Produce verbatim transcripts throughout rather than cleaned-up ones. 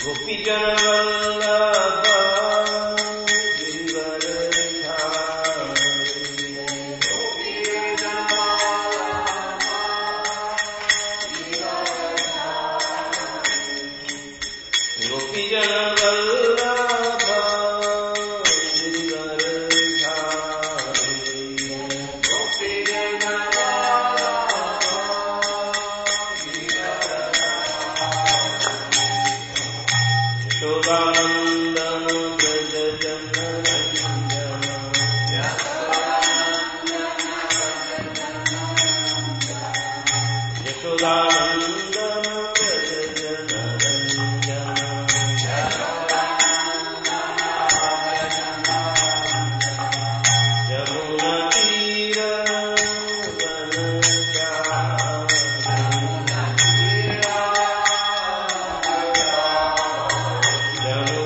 Janu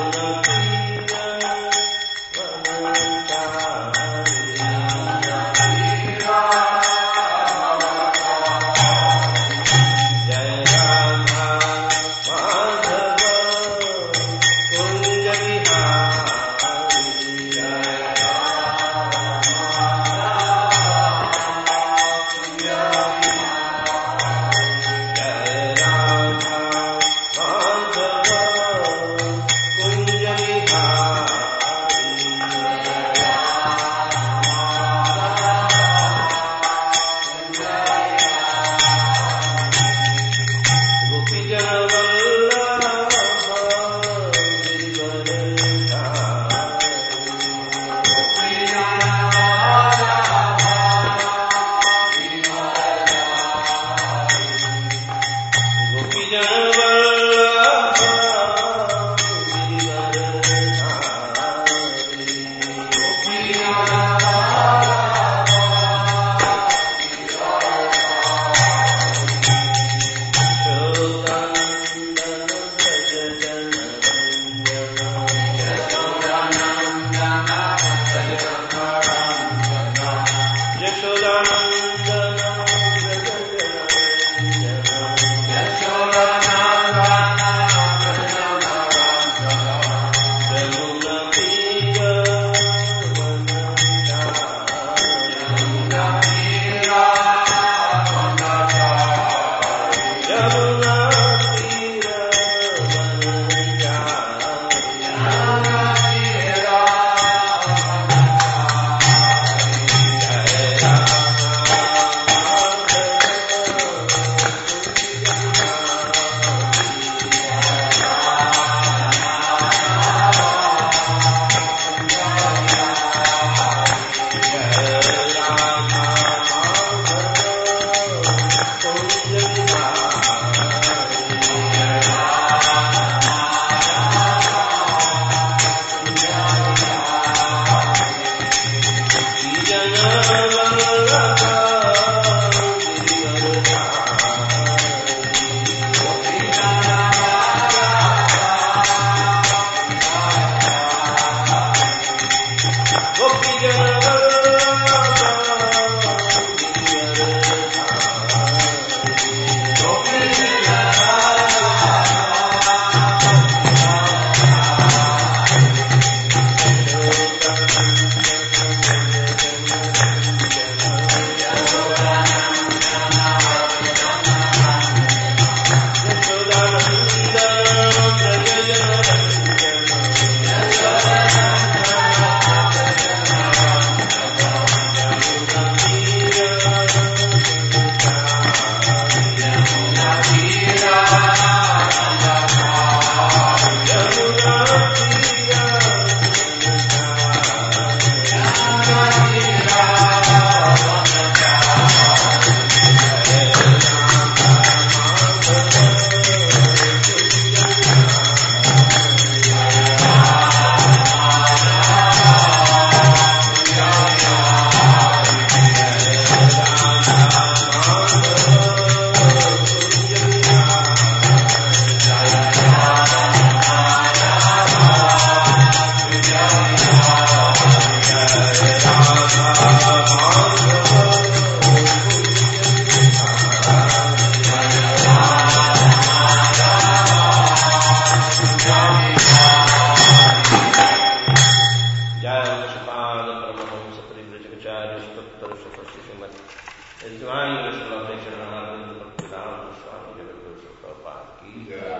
यजमान श्री चरणारविंद भक्तिवेदांत स्वामी जगद्गुरु श्री प्रभुपाद की जय।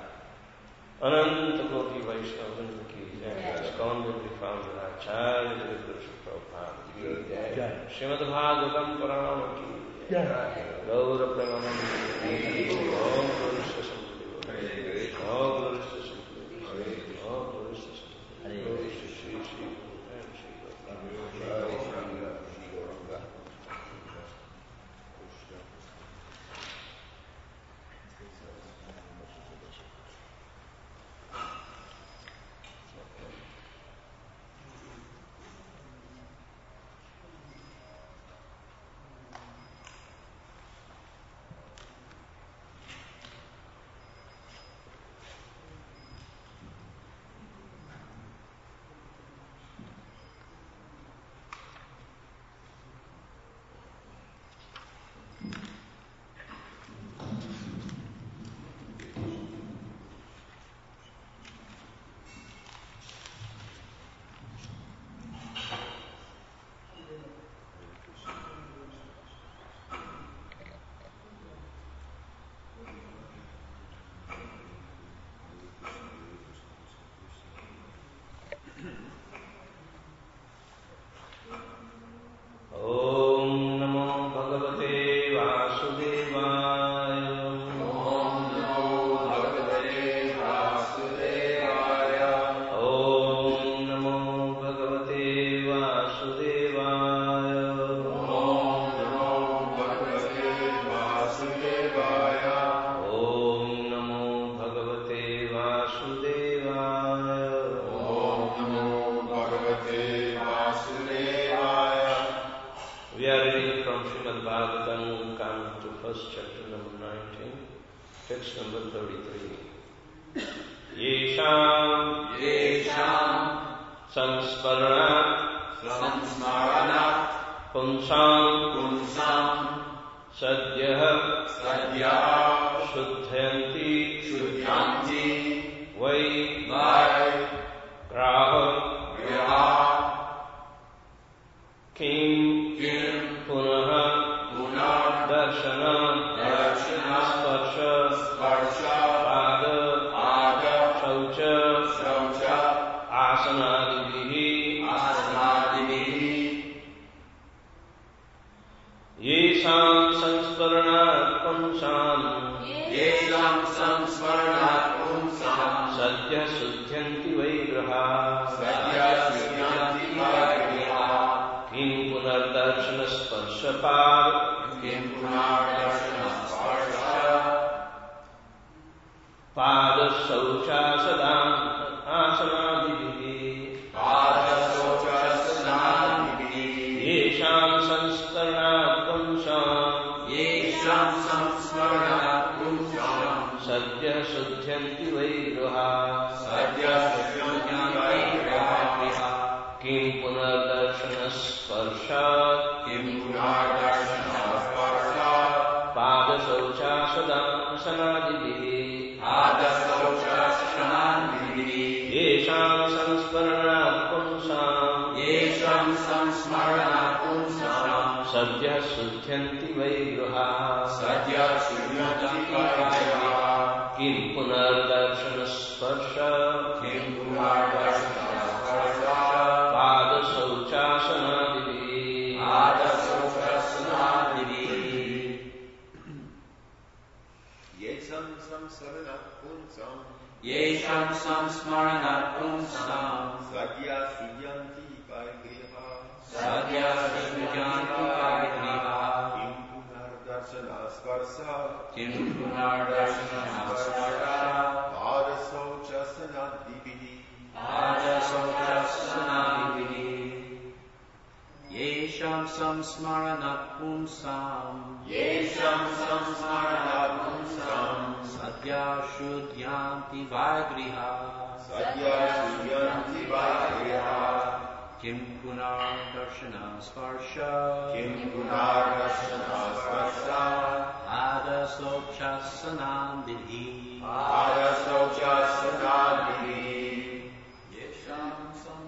अनंत कोटि वैष्णव की जय। इस्कॉन आचार्य जगद्गुरु श्री प्रभुपाद की जय। श्रीमद् भागवतम पुराण की जय। गौर प्रेमानंद ओम गुरुष्य संबुद्धि ओम गुरुष्य संबुद्धि ओम गुरुष्य संबुद्धि Shri Shri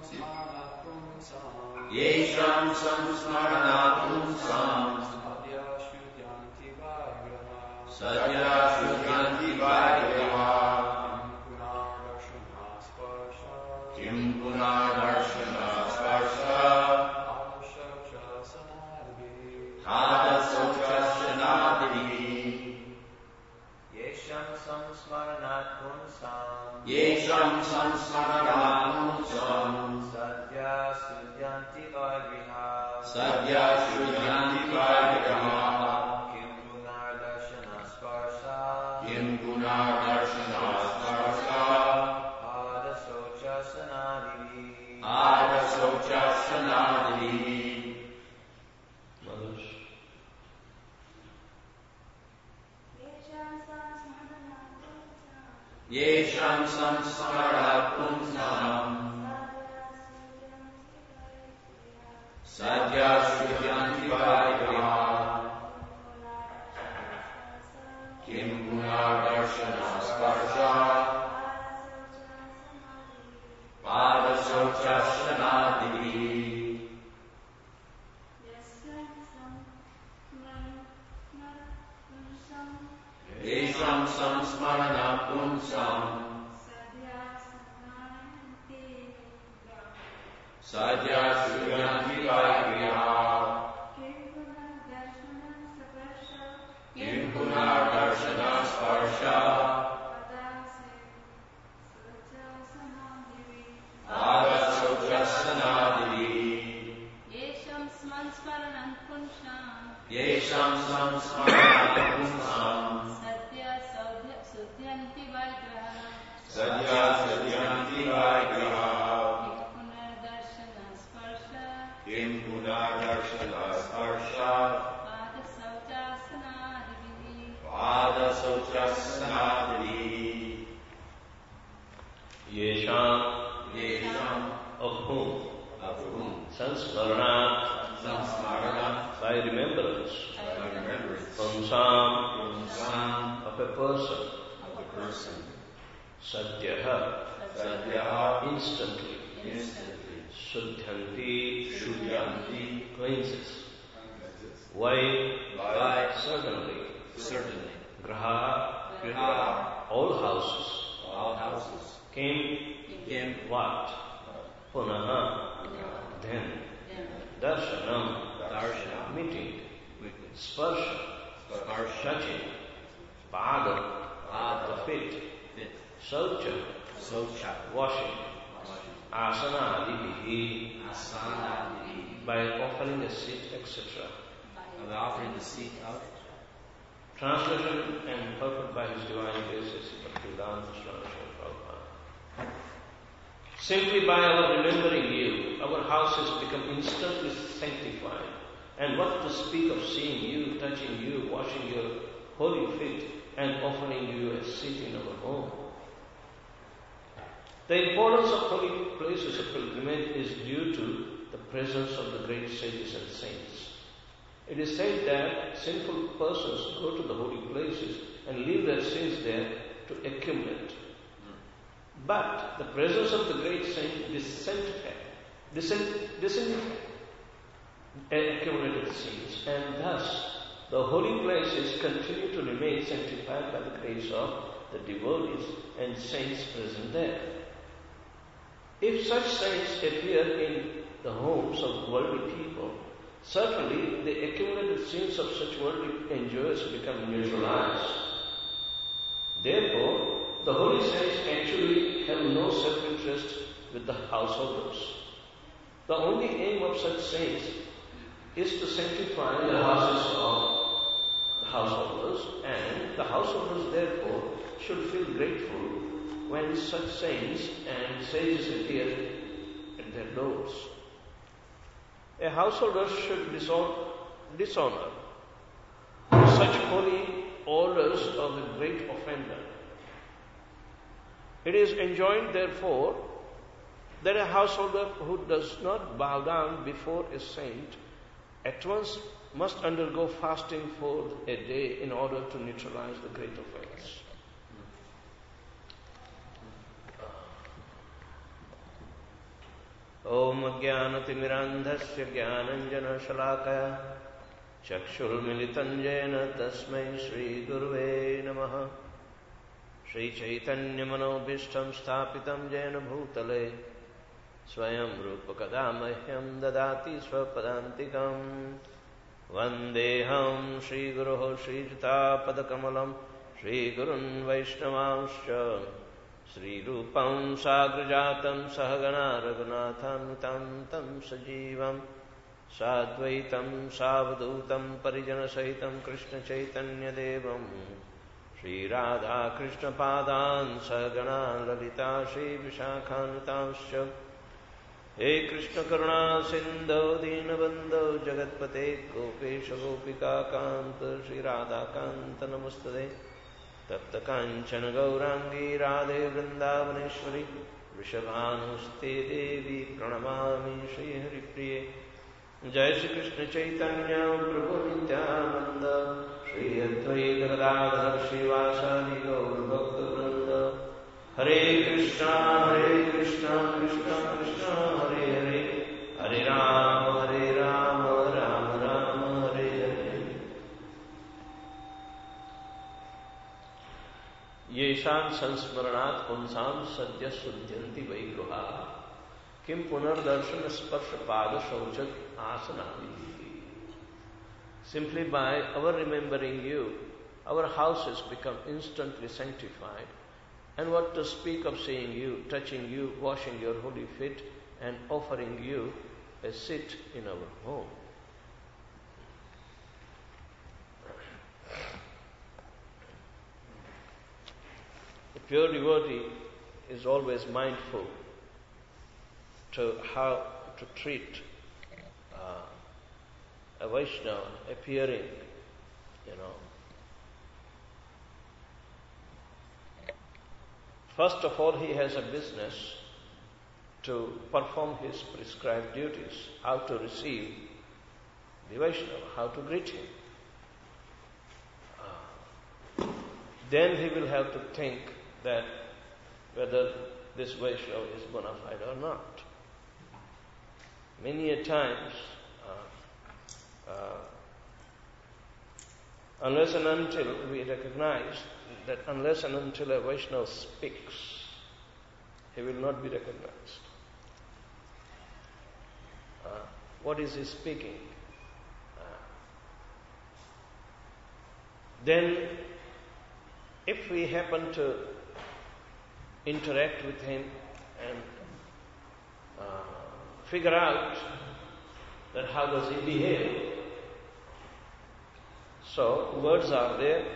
Yesham samsmaranatum sam Sadhya Shudyanti Vaidyaha Kim Punardarshana Sparsha Hada Socha Shanadini Yesham Samsmaranat Punsam Yesham Samsmaranat Punsam Sadhya Shudyanti Vaidyaha Sadhya Shudyanti Vaidyaha Kim Punardarshana Sparsha Kim Punardarshana Sparsha Hada Socha Sanadini Hada Socha Shanadini. Mothers. Yesham Samsmaranat Punsam Sadhya Shudyanti Vaidyaha Kim Punardarshana Sparsha Pada Socha Shanadini. Yesham Samsmaranat Punsam Sadhya Shudyanti Vaidyaha Kim Punardarshana Sparsha Pada Socha Sanadini. Yesham Samsmaranat Punsam Yesham Samsmaranat Punsam Sadhya Shudyanti Vaidyaha Sadhya Shudyanti Vaidyaha Kim Punardarshana Sparsha Kim Punardarshana Sparsha Pada Socha Sanadini Pada Socha Sanadini. Yesham, Yesham of whom? of whom Samsmaranat, Samsmaranat by remembrance. by remembrance Punsam, Punsam of a person. of a person Sadhyaha, Sadhyaha instantly. instantly Shudyanti, Shudyanti cleanses. Why? Why? Certainly. certainly Graha, Graha all houses. all houses Kim, Kim what? Punaha, then. Darshanam, Darshanam meeting. witness Sparsha, Sparsha touching. Pada, Pada the feet. fit Saucha, Socha washing. washing Asana adibihi, Asanadini by offering a seat, et cetera. of offering the seat out. Translation and purport by His Divine Grace, Sri Bhaktivedanta Swami Prabhupada. Simply by our remembering you, our house has become instantly sanctified. And what to speak of seeing you, touching you, washing your holy feet, and offering you a seat in our home. The importance of holy places of pilgrimage is due to the presence of the great sages and saints. It is said that sinful persons go to the holy places and leave their sins there to accumulate. But the presence of the great saint disintegrates accumulated sins, and thus the holy places continue to remain sanctified by the grace of the devotees and saints present there. If such saints appear in the homes of worldly people, certainly the accumulated sins of such worldly enjoyers become neutralized. Therefore, the holy saints actually have no self-interest with the householders. The only aim of such saints is to sanctify the houses of the householders, and the householders therefore should feel grateful when such saints and sages appear at their doors. A householder should dishonor such holy orders of a great offender. It is enjoined, therefore, that a householder who does not bow down before a saint at once must undergo fasting for a day in order to neutralize the great offense. Om Jnanatimirandhasya Jnananjana Shalakaya चक्षुर्मिलितं येन तस्मै श्रीगुरुवे नमः। श्रीचैतन्यमनोभीष्टं स्थापितं येन भूतले स्वयं रूपकदा मह्यं ददाति स्वपदान्तिकम्। वन्देऽहं श्रीगुरोः श्रीयुतापदकमलं श्रीगुरुन् वैष्णवांश्च श्रीरूपं साग्रजातं सहगणा रघुनाथान्वितं तं सजीवं साद्वैतं सावधूतं परिजनसहितं कृष्णचैतन्यदेवं श्रीराधाकृष्णपादान् सहगणा ललिता श्रीविशाखान्वितांश्च। हे कृष्ण करुणा सिंधो दीनबंधो जगत्पते गोपेश गोपिकाकांत श्रीराधाकांत नमस्तुते। तप्त कांचन गौरांगी राधे वृंदावनेश्वरी वृषभानुस्ते देवी प्रणमामि श्रीहरिप्रिये। जय श्री कृष्ण चैतन्य प्रभु नित्यानंद श्री अद्वैत गदाधर श्रीवासादि गौर भक्तवृंद। हरे कृष्णा हरे कृष्णा कृष्णा कृष्णा हरे हरे हरे राम हरे राम राम राम हरे हरे। येषां संस्मरणात् पुंसां सद्यः शुद्ध्यन्ति वै गृहाः किं पुनर्दर्शन स्पर्श पाद शौचक आसनानि। Simply by our remembering you, our houses become instantly sanctified. And what to speak of seeing you, touching you, washing your holy feet, and offering you a seat in our home. The pure devotee is always mindful to how to treat uh, a Vaishnava appearing, you know. First of all, he has a business to perform his prescribed duties, how to receive the Vaishnava, how to greet him. Uh, then he will have to think that whether this Vaishnava is bona fide or not. Many a times, uh, uh, unless and until we recognize that unless and until a Vaishnava speaks, he will not be recognized. Uh, what is he speaking? Uh, then, if we happen to interact with him and uh, figure out that how does he behave, so words are there,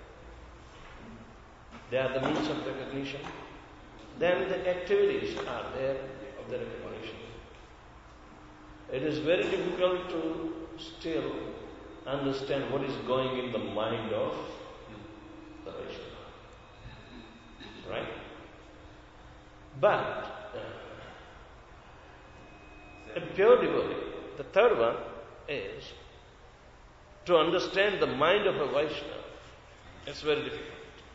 they are the means of recognition. Then the activities are there of the recognition. It is very difficult to still understand what is going in the mind of the Vaishnava. Right? But uh, a pure devotee, the third one is to understand the mind of a Vaishnava. It's very difficult.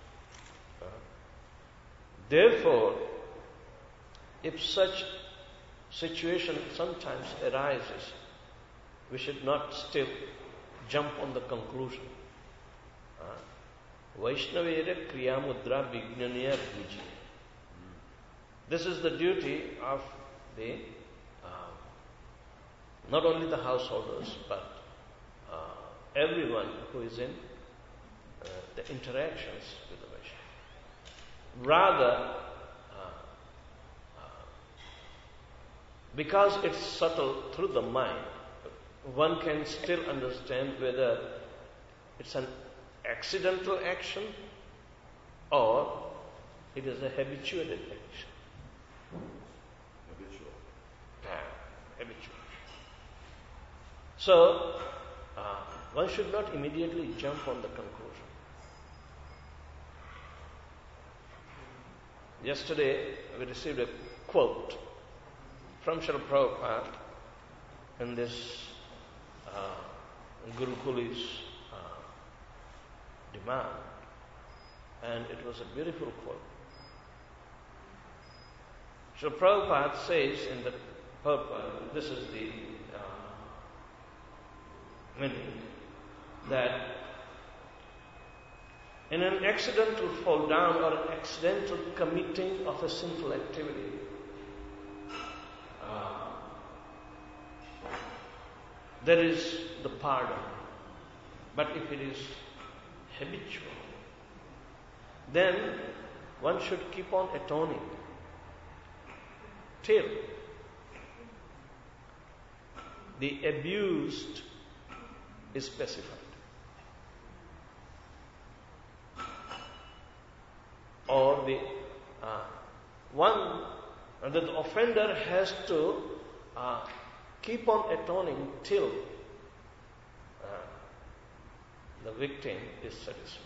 Therefore, if such situation sometimes arises, we should not still jump on the conclusion. Vaishnavera kriya mudra vijnaniya bhuji. This is the duty of the uh, not only the householders, but uh, everyone who is in uh, the interactions with the Vaishnava. Rather, uh, uh, because it's subtle through the mind, one can still understand whether it's an accidental action or it is a habituated action. Habitual. Yeah, habitual. So, uh, one should not immediately jump on the conclusion. Yesterday, we received a quote from Srila Prabhupada in this uh, Gurukuli's uh, demand, and it was a beautiful quote. Srila Prabhupada says in the purport, this is the uh, meaning, that in an accidental fall down or an accidental committing of a sinful activity, uh, there is the pardon. But if it is habitual, then one should keep on atoning till the abused is specified. Or the uh, one that the offender has to uh, keep on atoning till uh, the victim is satisfied.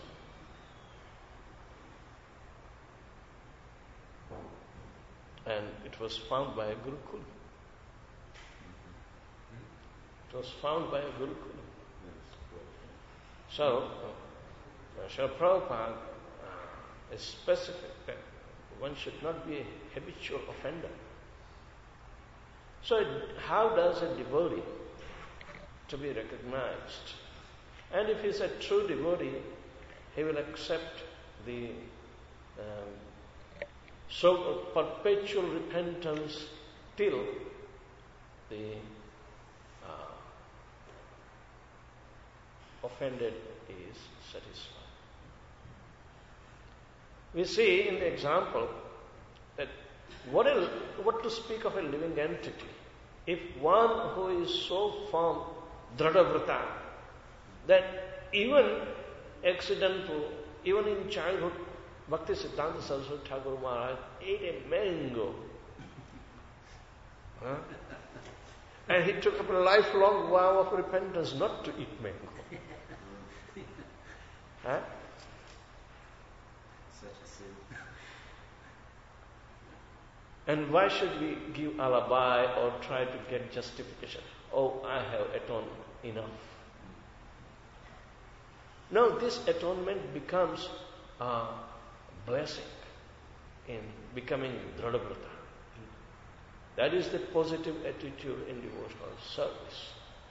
And it was found by a Gurukul. It was found by a Gurukul. So, uh, Srila Prabhupada uh, is specific that one should not be a habitual offender. So, it, how does a devotee to be recognized? And if he is a true devotee, he will accept the um, so perpetual repentance till the uh, offended is satisfied. We see in the example that what, a, what to speak of a living entity. If one who is so firm, Dhradavrata, that even accidental, even in childhood, Bhakti Siddhanta Saraswati Thakur Maharaj ate a mango. Huh? And he took up a lifelong vow of repentance not to eat mango. Huh? Such a sin. And why should we give alibi or try to get justification? Oh, I have atoned enough. No, this atonement becomes a blessing in becoming Dhradavrata. That is the positive attitude in devotional service.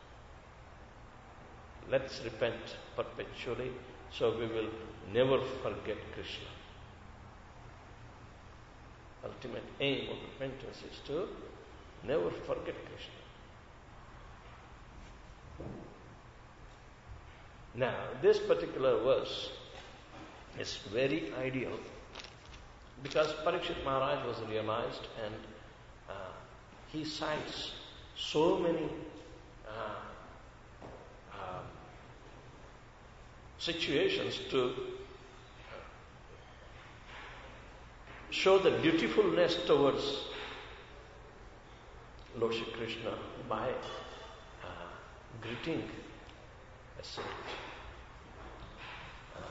Let's repent perpetually so we will never forget Krishna. Ultimate aim of repentance is to never forget Krishna. Now, this particular verse is very ideal because Parikshit Maharaj was realized and uh, he cites so many uh, uh, situations to show the dutifulness towards Lord Shri Krishna by uh, greeting a saint. Uh,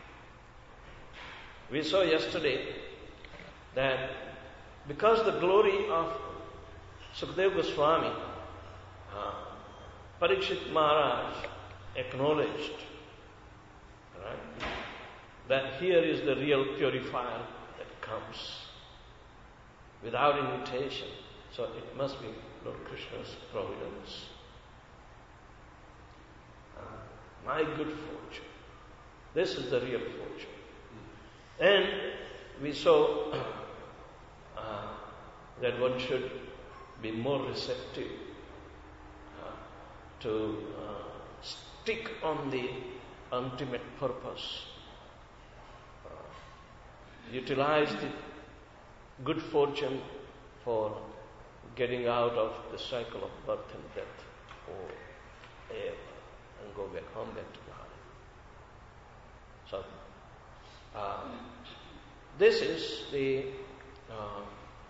we saw yesterday that because the glory of Sukadeva Goswami, uh, Parikshit Maharaj acknowledged, right, that here is the real purifier that comes without invitation. So it must be Lord Krishna's providence. Uh, my good fortune. This is the real fortune. And we saw uh, that one should be more receptive uh, to uh, stick on the ultimate purpose. Uh, utilize the good fortune for getting out of the cycle of birth and death, or air, and go back home, back to God. So, uh, this is the uh,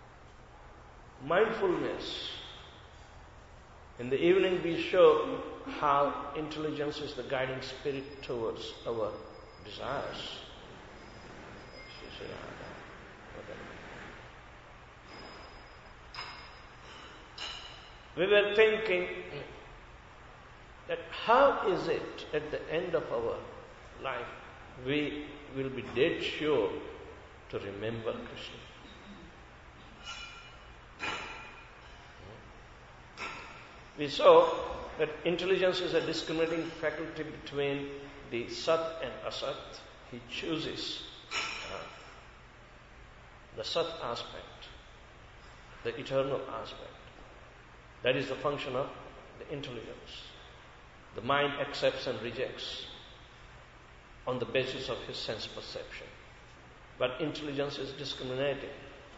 mindfulness. In the evening we show how intelligence is the guiding spirit towards our desires. We were thinking that how is it at the end of our life we will be dead sure to remember Krishna. We saw that intelligence is a discriminating faculty between the Sat and Asat. He chooses uh, the Sat aspect, the eternal aspect. That is the function of the intelligence. The mind accepts and rejects on the basis of his sense perception. But intelligence is discriminating.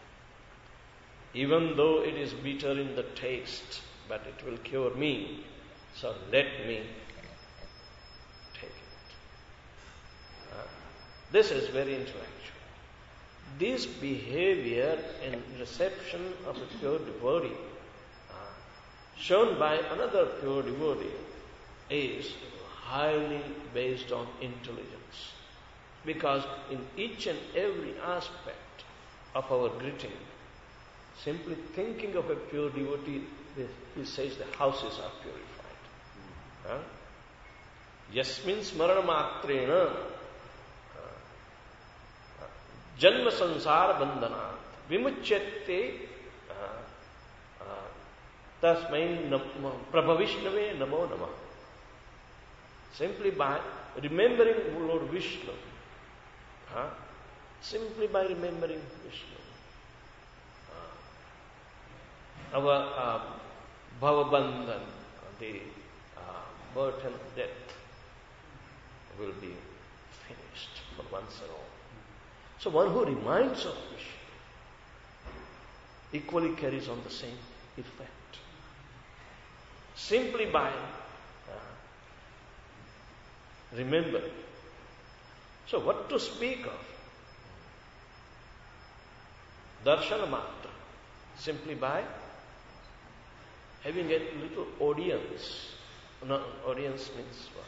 Even though it is bitter in the taste, but it will cure me, so let me take it. Uh, this is very intellectual. This behavior and reception of a pure devotee, uh, shown by another pure devotee, is highly based on intelligence. Because in each and every aspect of our greeting, simply thinking of a pure devotee, he says the houses are purified. Huh? Yasmin smarana matrena janma sansara bandhanat vimuchyate tasmai prabhavishnave namo namah. Simply by remembering Lord Vishnu, huh? simply by remembering Vishnu, uh, our uh, bhavabandhan, the uh, birth and death, will be finished for once and all. So one who reminds of Vishnu equally carries on the same effect. Simply by remember. So what to speak of? Darshana matra. Simply by having a little audience. No, audience means what?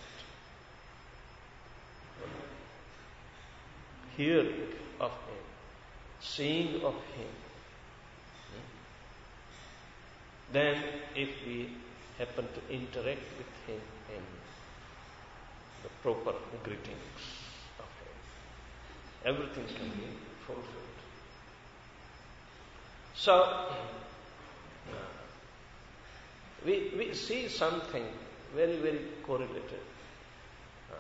Hearing of him. Seeing of him. Then if we happen to interact with him in the proper greetings of him, everything can be fulfilled. So, uh, we, we see something very, very correlated. Uh,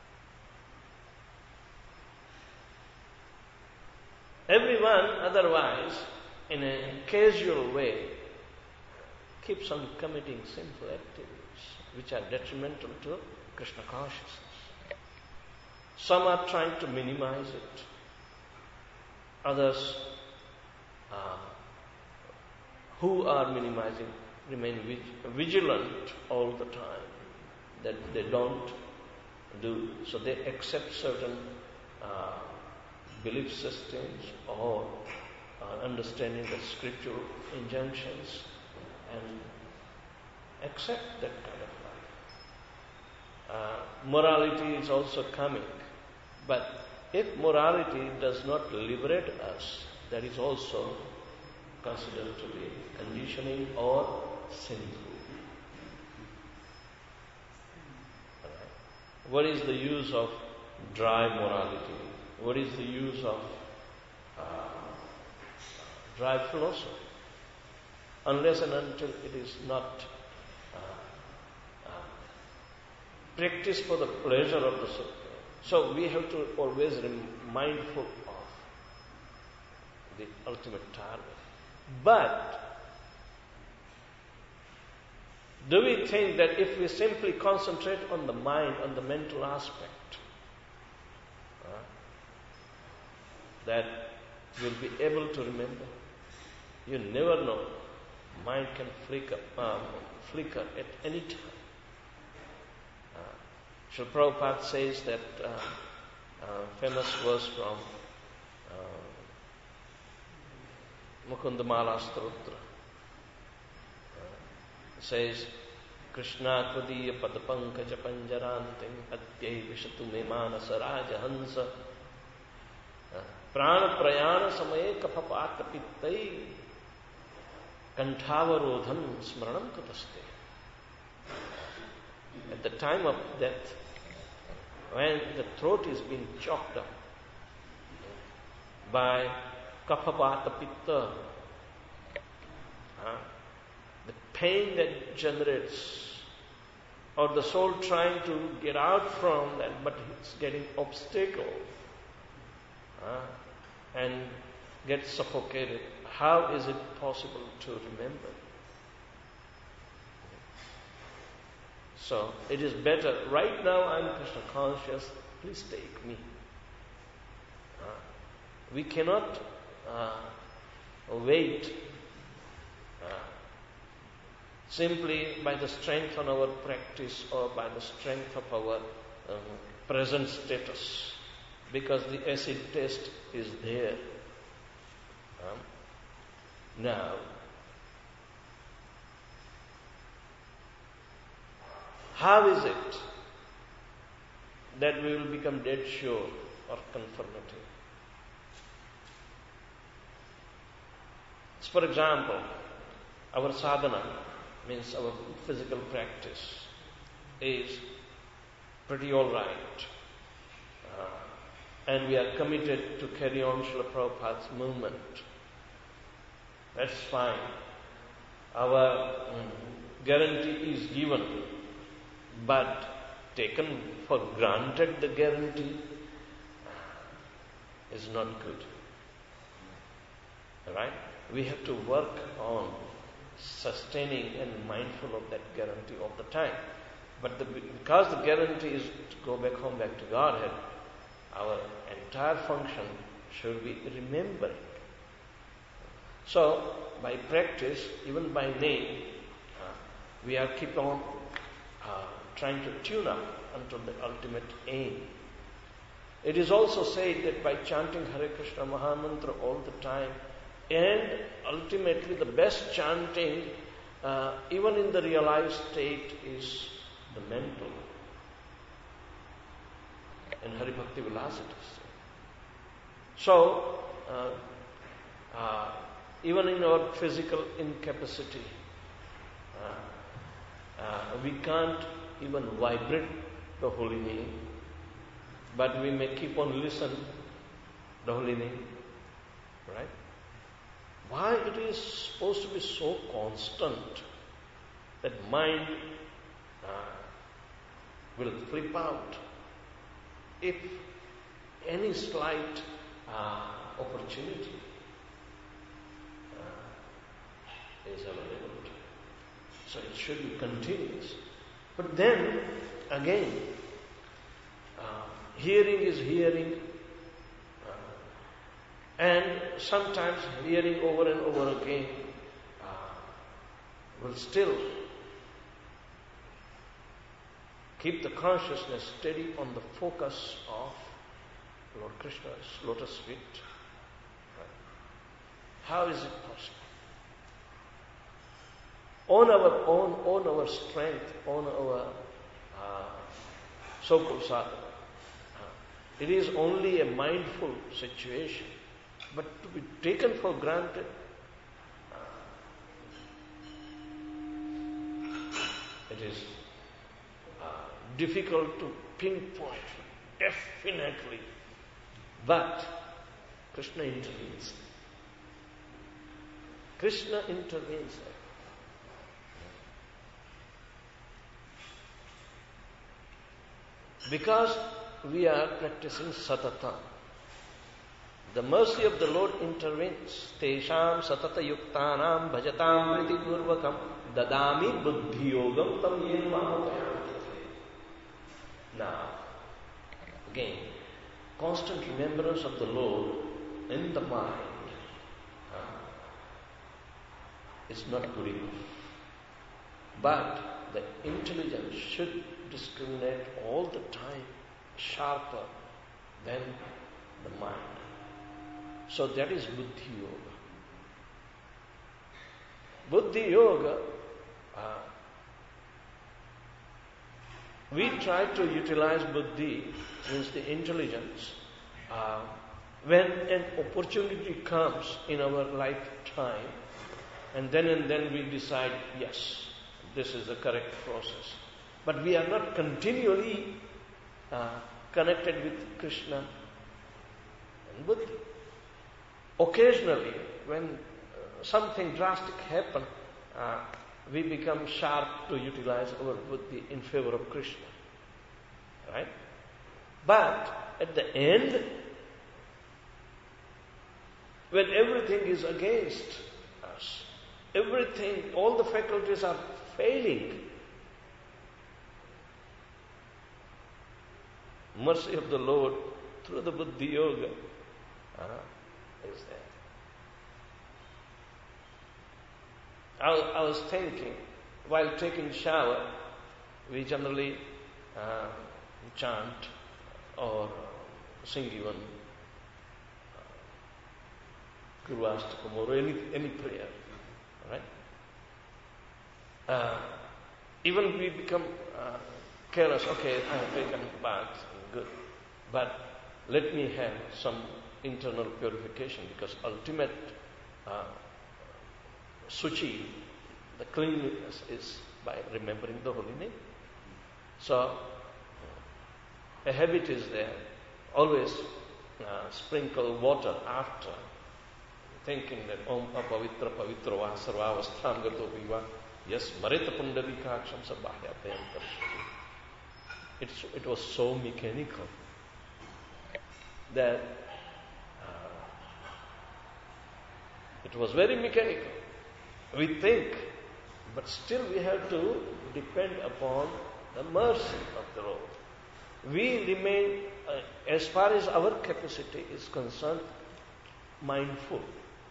everyone otherwise, in a casual way, keeps on committing sinful activities which are detrimental to Krishna consciousness. Some are trying to minimize it. Others uh, who are minimizing remain vigilant all the time that they don't do. So they accept certain uh, belief systems or uh, understanding the scriptural injunctions and accept that kind of life. Uh, morality is also coming. But if morality does not liberate us, that is also considered to be conditioning or sinful. Right? What is the use of dry morality? What is the use of uh, dry philosophy? Unless and until it is not uh, uh, practiced for the pleasure of the Supreme. So we have to always be mindful of the ultimate target. But do we think that if we simply concentrate on the mind, on the mental aspect, uh, that we'll be able to remember? You never know. Mind can flicker, um, flicker at any time. Uh, Srila Prabhupada says that uh, uh, famous verse from uh, Mukundamala Stotra uh, says, Krishna Tvadiya Padapankaja Panjarantim Atyai Vishatu Me Manasa Raja Hansa Prana Prayana Samaye Kapapata Pittai Kantavarodhan Smaranam Kataste. At the time of death, when the throat is being choked up by Kapapata Pitta, uh, the pain that generates or the soul trying to get out from that, but it's getting obstacle uh, and gets suffocated. How is it possible to remember? So it is better. Right now I'm Krishna conscious. Please take me. Uh, we cannot uh, wait uh, simply by the strength of our practice or by the strength of our um, present status, because the acid test is there. Um, now, how is it that we will become dead sure or confirmative? For example, our sadhana, means our physical practice, is pretty all right. Uh, and we are committed to carry on Srila Prabhupada's movement. That's fine. Our mm, guarantee is given, but taken for granted the guarantee is not good. Right? We have to work on sustaining and mindful of that guarantee all the time. But the, because the guarantee is to go back home, back to Godhead, our entire function should be remembering. So, by practice, even by name, uh, we are keep on uh, trying to tune up until the ultimate aim. It is also said that by chanting Hare Krishna Mahamantra all the time, and ultimately the best chanting, uh, even in the realized state, is the mental. And Hari Bhakti Vilasa it is. So, uh, uh, even in our physical incapacity, uh, uh, we can't even vibrate the holy name, but we may keep on listening the holy name, right? Why it is supposed to be so constant that mind uh, will flip out if any slight uh, opportunity uh, is available. So it should be continuous. But then again, uh, hearing is hearing. And sometimes hearing over and over again uh, will still keep the consciousness steady on the focus of Lord Krishna's lotus feet. Right? How is it possible? On our own, on our strength, on our uh, so-called sadhana, uh, it is only a mindful situation. But to be taken for granted, it is uh, difficult to pinpoint definitely. But Krishna intervenes. Krishna intervenes. Because we are practicing satata. The mercy of the Lord intervenes. Tesham satata yuktanam bhajatam priti purvakam dadami buddhi yogam tam yen mahapayamate. Now, again, constant remembrance of the Lord in the mind uh, is not good enough. But the intelligence should discriminate all the time sharper than the mind. So that is Buddhi Yoga. Buddhi Yoga, uh, we try to utilize Buddhi, means the intelligence, uh, when an opportunity comes in our lifetime, and then and then we decide, yes, this is the correct process. But we are not continually uh, connected with Krishna and Buddhi. Occasionally, when uh, something drastic happens, uh, we become sharp to utilize our buddhi in favor of Krishna. Right? But at the end, when everything is against us, everything, all the faculties are failing, mercy of the Lord through the Buddhi Yoga uh, is there. I, I was thinking, while taking shower, we generally uh, chant or sing even uh, Gurvastakam or any, any prayer. Right? Uh, even we become uh, careless, okay, I have taken bath, good. But let me have some internal purification, because ultimate uh, suchi, the cleanliness, is by remembering the holy name. So, a habit is there. Always uh, sprinkle water after, thinking that Om Apavitra Pavitra Va Sarvavastham Gato Viva Yes Marita Pundalikaksham Sabhahyatayam Karshati. It's, it was so mechanical that uh, it was very mechanical. We think, but still we have to depend upon the mercy of the Lord. We remain, uh, as far as our capacity is concerned, mindful.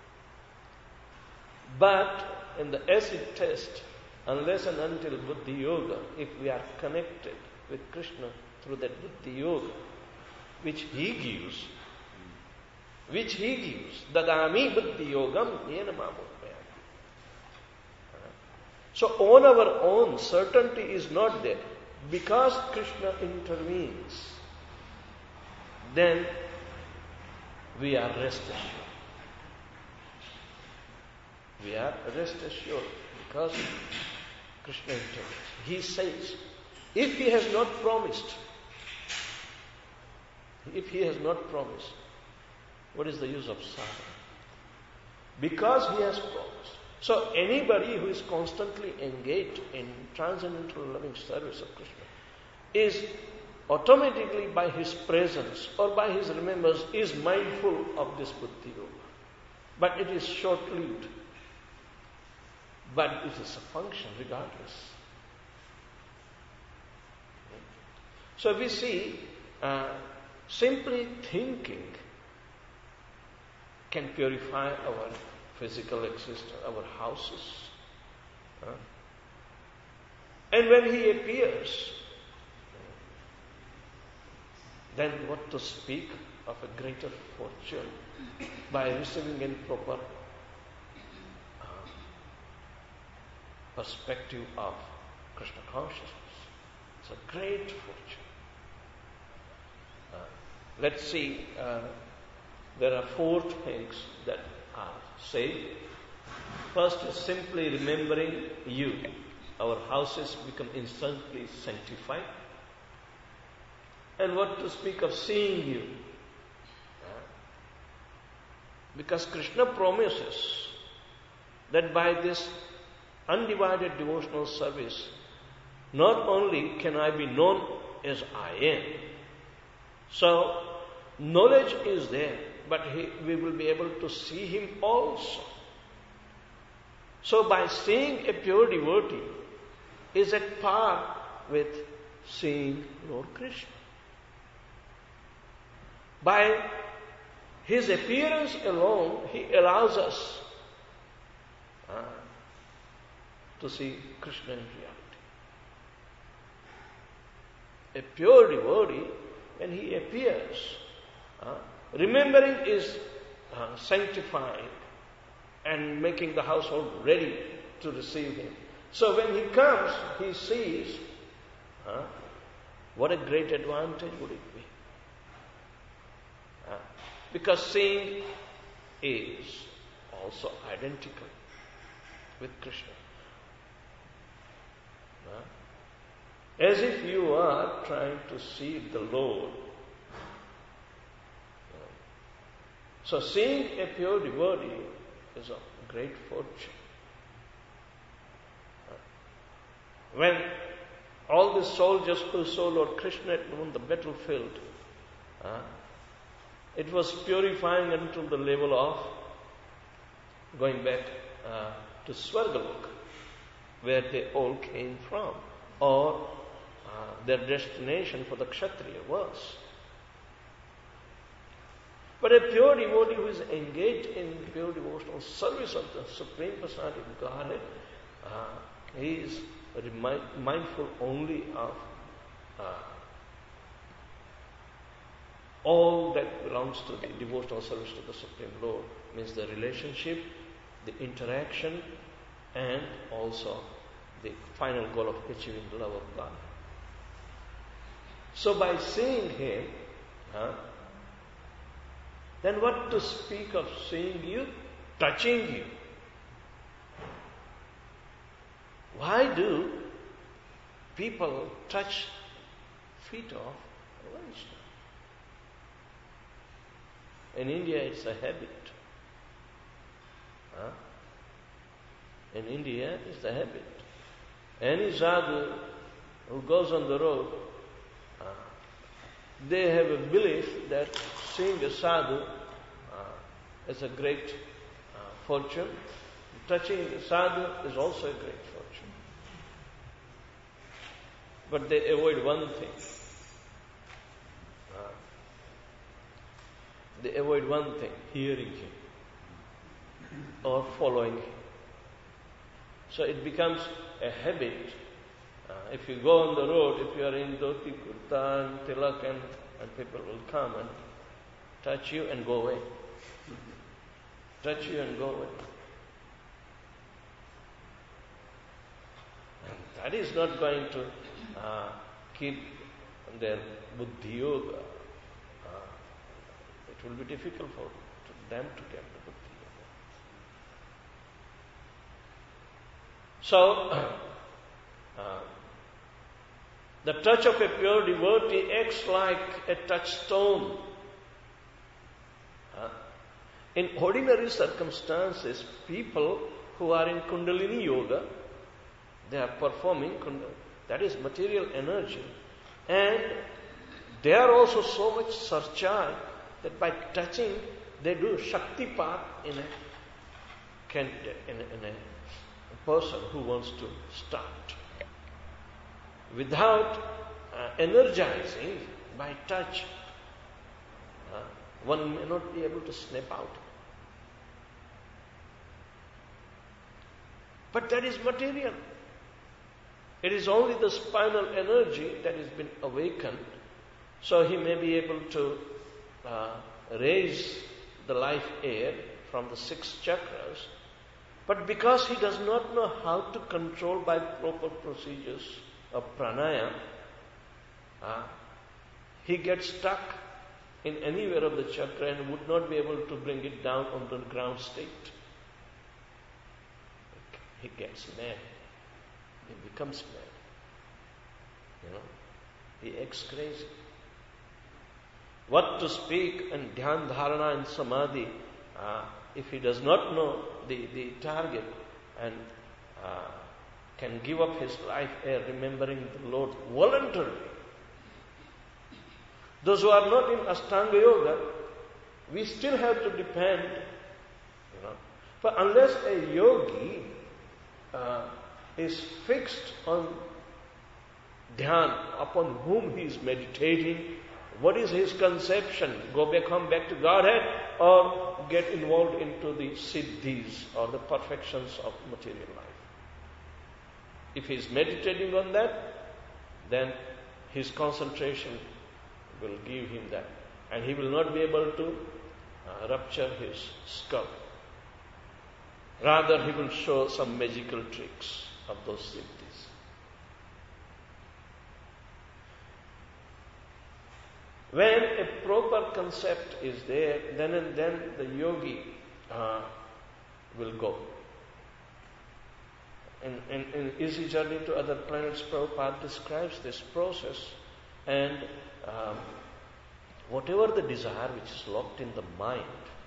But in the acid test, unless and until Buddhi Yoga, if we are connected with Krishna through that Buddhi Yoga, which He gives, which He gives, Dadami Buddhi Yogam Yena Mamupayam. So on our own, certainty is not there. Because Krishna intervenes, then we are rest assured. We are rest assured because Krishna intervenes. He says, if He has not promised, if He has not promised, what is the use of sadhana? Because He has promised. So anybody who is constantly engaged in transcendental loving service of Krishna is automatically, by his presence or by his remembrance, is mindful of this Buddhi Yoga. But it is short-lived. But it is a function regardless. So we see, uh, simply thinking can purify our physical existence, our houses. Uh, and when He appears, then what to speak of a greater fortune by receiving in proper uh, perspective of Krishna consciousness. It's a great fortune. Uh, let's see, uh, there are four things that are said. First is simply remembering You. Our houses become instantly sanctified. And what to speak of seeing You? Because Krishna promises that by this undivided devotional service, not only can I be known as I am, so knowledge is there, but he, we will be able to see Him also. So by seeing a pure devotee is at par with seeing Lord Krishna. By His appearance alone, He allows us uh, to see Krishna in reality. A pure devotee, when he appears, uh, remembering is uh, sanctifying and making the household ready to receive Him. So when He comes, he sees, uh, what a great advantage would it be. Uh, because seeing is also identical with Krishna. Uh, as if you are trying to see the Lord. Uh, so seeing a pure devotee is a great fortune. Uh, when all the soldiers who saw Lord Krishna on the battlefield, uh, it was purifying until the level of going back uh, to Swargalok, where they all came from, or uh, their destination for the Kshatriya was. But a pure devotee who is engaged in pure devotional service of the Supreme Personality of Godhead, uh, he is remind, mindful only of uh, all that belongs to the devotional service to the Supreme Lord, means the relationship, the interaction, and also the final goal of achieving the love of God. So by seeing him, huh, then what to speak of seeing you, touching you? Why do people touch feet of Vaishnava? In India, it's a habit. Huh? In India, it's a habit. Any sadhu who goes on the road, uh, they have a belief that seeing a sadhu uh, is a great uh, fortune. Touching a sadhu is also a great fortune. But they avoid one thing. Uh, they avoid one thing, hearing him or following him. So it becomes a habit. Uh, if you go on the road, if you are in dhoti, kurta and tilak, and, and people will come and touch you and go away. Touch you and go away. And that is not going to uh, keep their buddhi yoga. Uh, it will be difficult for them to get the buddhi yoga. So, uh, the touch of a pure devotee acts like a touchstone. Uh, in ordinary circumstances, people who are in Kundalini Yoga, they are performing Kundalini. That is material energy. And they are also so much surcharged that by touching, they do Shaktipat in a candidate, in a, in a person who wants to start. Without uh, energizing by touch, uh, one may not be able to snap out. But that is material. It is only the spinal energy that has been awakened, so he may be able to uh, raise the life air from the six chakras. But because he does not know how to control by proper procedures of pranayama, uh, he gets stuck in anywhere of the chakra and would not be able to bring it down onto the ground state. He gets mad. He becomes mad. You know, he acts crazy. What to speak in dhyan, dharana and samadhi, uh, if he does not know the, the target and uh, can give up his life air remembering the Lord voluntarily. Those who are not in Ashtanga Yoga, we still have to depend, you know. For unless a yogi uh, is fixed on dhyan, upon whom he is meditating, what is his conception? Go back home, back to Godhead, or get involved into the siddhis or the perfections of material life? If he is meditating on that, then his concentration will give him that. And he will not be able to uh, rupture his skull. Rather, he will show some magical tricks of those siddhis. When a proper concept is there, then and then the yogi uh, will go. In, in, in Easy Journey to Other Planets, Prabhupada describes this process, and um, whatever the desire which is locked in the mind,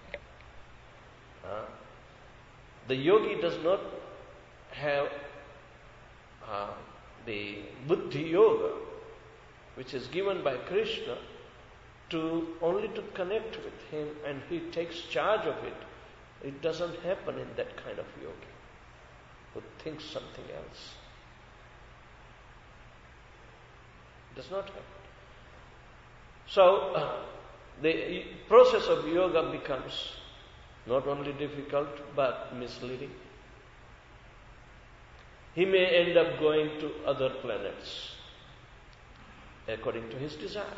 uh, the yogi does not have uh, the Buddhi Yoga, which is given by Krishna, to only to connect with him and he takes charge of it, it doesn't happen in that kind of yogi who thinks something else. It does not happen. So, uh, the process of yoga becomes not only difficult but misleading. He may end up going to other planets according to his desire.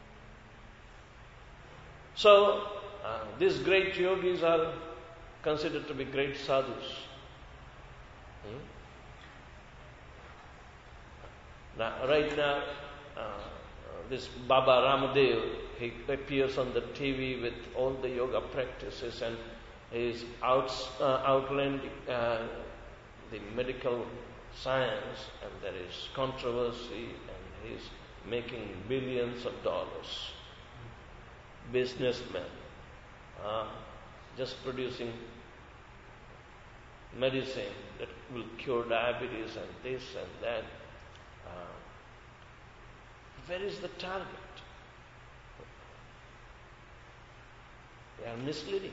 So, uh, these great yogis are considered to be great sadhus. Hmm? Now, right now, uh, this Baba Ramadev, he appears on the T V with all the yoga practices and he is out, uh, outlining uh, the medical science, and there is controversy, and he is making billions of dollars. Businessman, uh, just producing medicine that will cure diabetes and this and that. Uh, where is the target? They are misleading.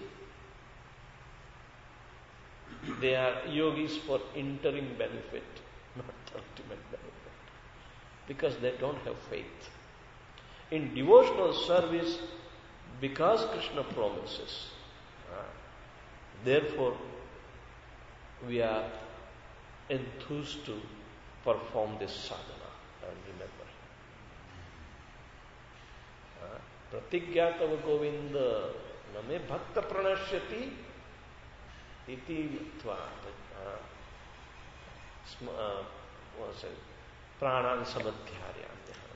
They are yogis for interim benefit, not ultimate benefit, because they don't have faith. In devotional service, because Krishna promises, uh, therefore we are enthused to perform this sadhana and remember. Pratigya tava govinda name bhakta pranashyati iti tva what's it? Pranan samadhyarya.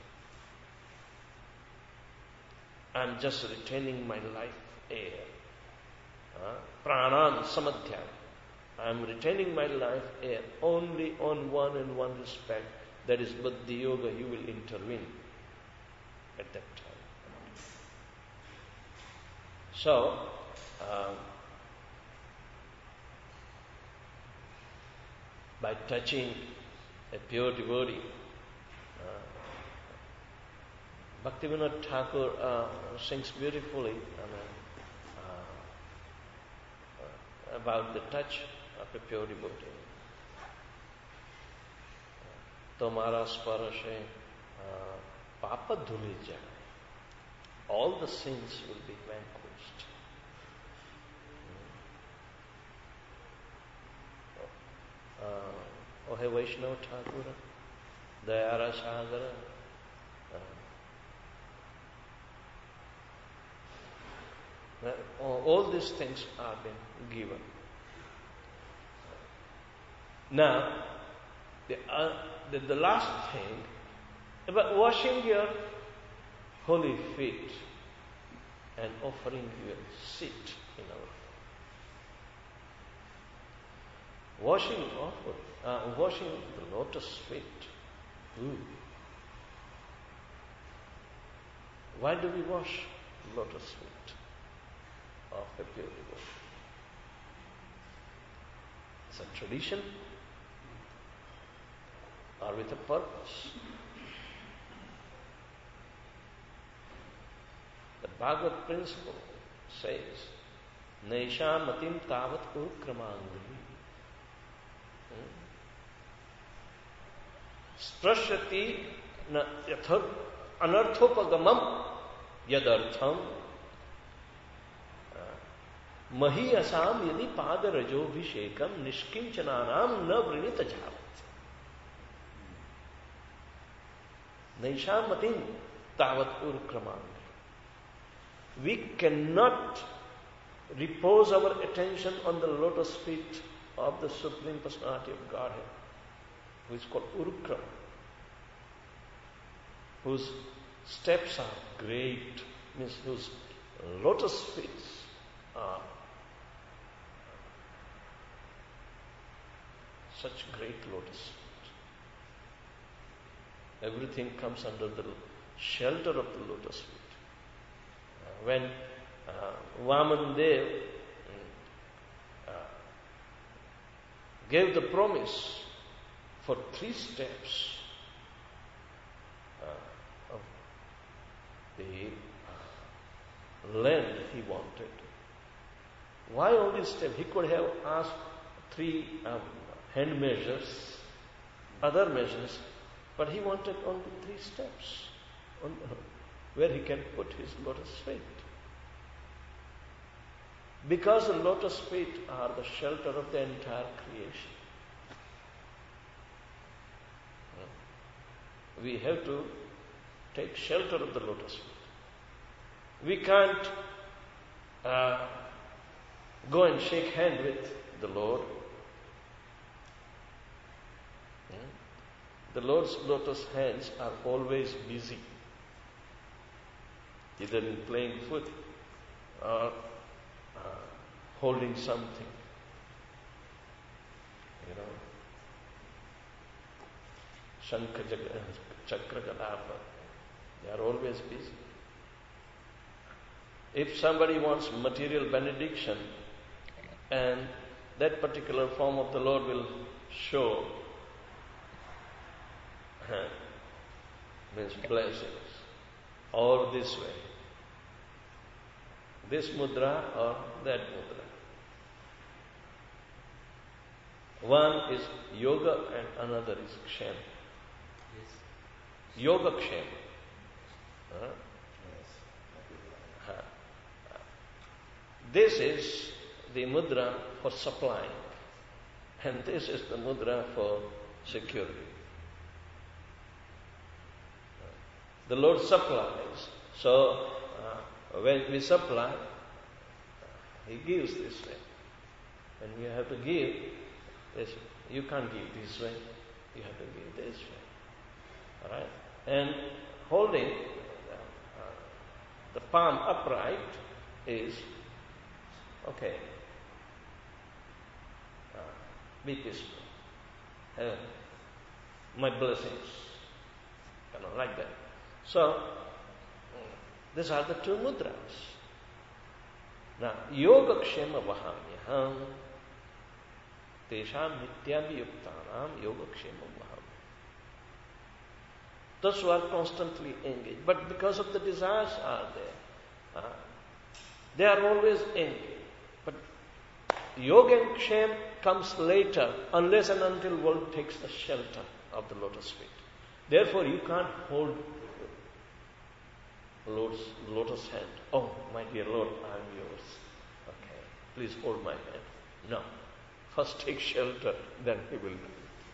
I'm just retaining my life air. Uh, Pranan samadhyarya. I'm retaining my life air only on one and one respect, that is Buddhi Yoga. You will intervene at that time. So, um, by touching a pure devotee, uh, Bhaktivinoda Thakur uh, sings beautifully uh, uh, about the touch of a pure devotee. Tomara sparashe papa dhuli jai. All the sins will be vanquished. Uh, oh, hey Vaishnava Thakur, Dayara Sagara. Uh, all these things are been given. Now, the, uh, the, the last thing about washing your holy feet and offering your seat in our washing offer, uh, washing the lotus feet. Ooh. Why do we wash lotus feet of a pure devotee? It's a tradition or with a purpose. The Bhagavad principle says, Naisha matim tavat ukramangri. Sprashyati na yathar anarthopagamam yadartham mahi asam yadi padarajo vishekam nishkinchananam na vrinita jhavat. Naisha matim tavat ukramangri. We cannot repose our attention on the lotus feet of the Supreme Personality of Godhead, who is called Urukrama, whose steps are great, means whose lotus feet are such great lotus feet. Everything comes under the shelter of the lotus feet. When uh, Vaman Dev uh, gave the promise for three steps the land he wanted. Why only step? He could have asked three um, hand measures, other measures, but he wanted only three steps on, uh, where he can put his lotus feet. Because the lotus feet are the shelter of the entire creation. We have to take shelter of the lotus feet. We can't uh, go and shake hand with the Lord. The Lord's lotus hands are always busy, either in playing foot or uh, holding something. You know, Shankha Chakra Gadapa, they are always busy. If somebody wants material benediction, and that particular form of the Lord will show means blessings, or this way, this mudra or that mudra. One is yoga and another is kshem. Yoga kshem. Huh? Huh. This is the mudra for supplying, and this is the mudra for security. The Lord supplies. So, uh, when we supply, He gives this way. When you have to give, this, you can't give this way. You have to give this way. All right? And holding uh, the palm upright is, okay, uh, be peaceful. Uh, my blessings. Kind of like that. So, these are the two mudras. Now, yoga kshema vahamyaham, tesham nityabhiyuktanam yoga kshema vaham. Those who are constantly engaged, but because of the desires are there, uh, they are always engaged. But yoga and kshem comes later, unless and until one takes the shelter of the lotus feet. Therefore, you can't hold Lord's lotus hand. Oh, my dear Lord, I am yours. Okay, please hold my hand. No. First take shelter, then He will do.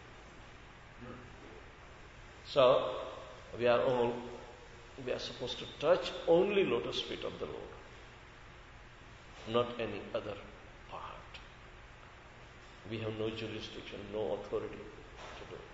So, we are all, we are supposed to touch only lotus feet of the Lord, not any other part. We have no jurisdiction, no authority to do.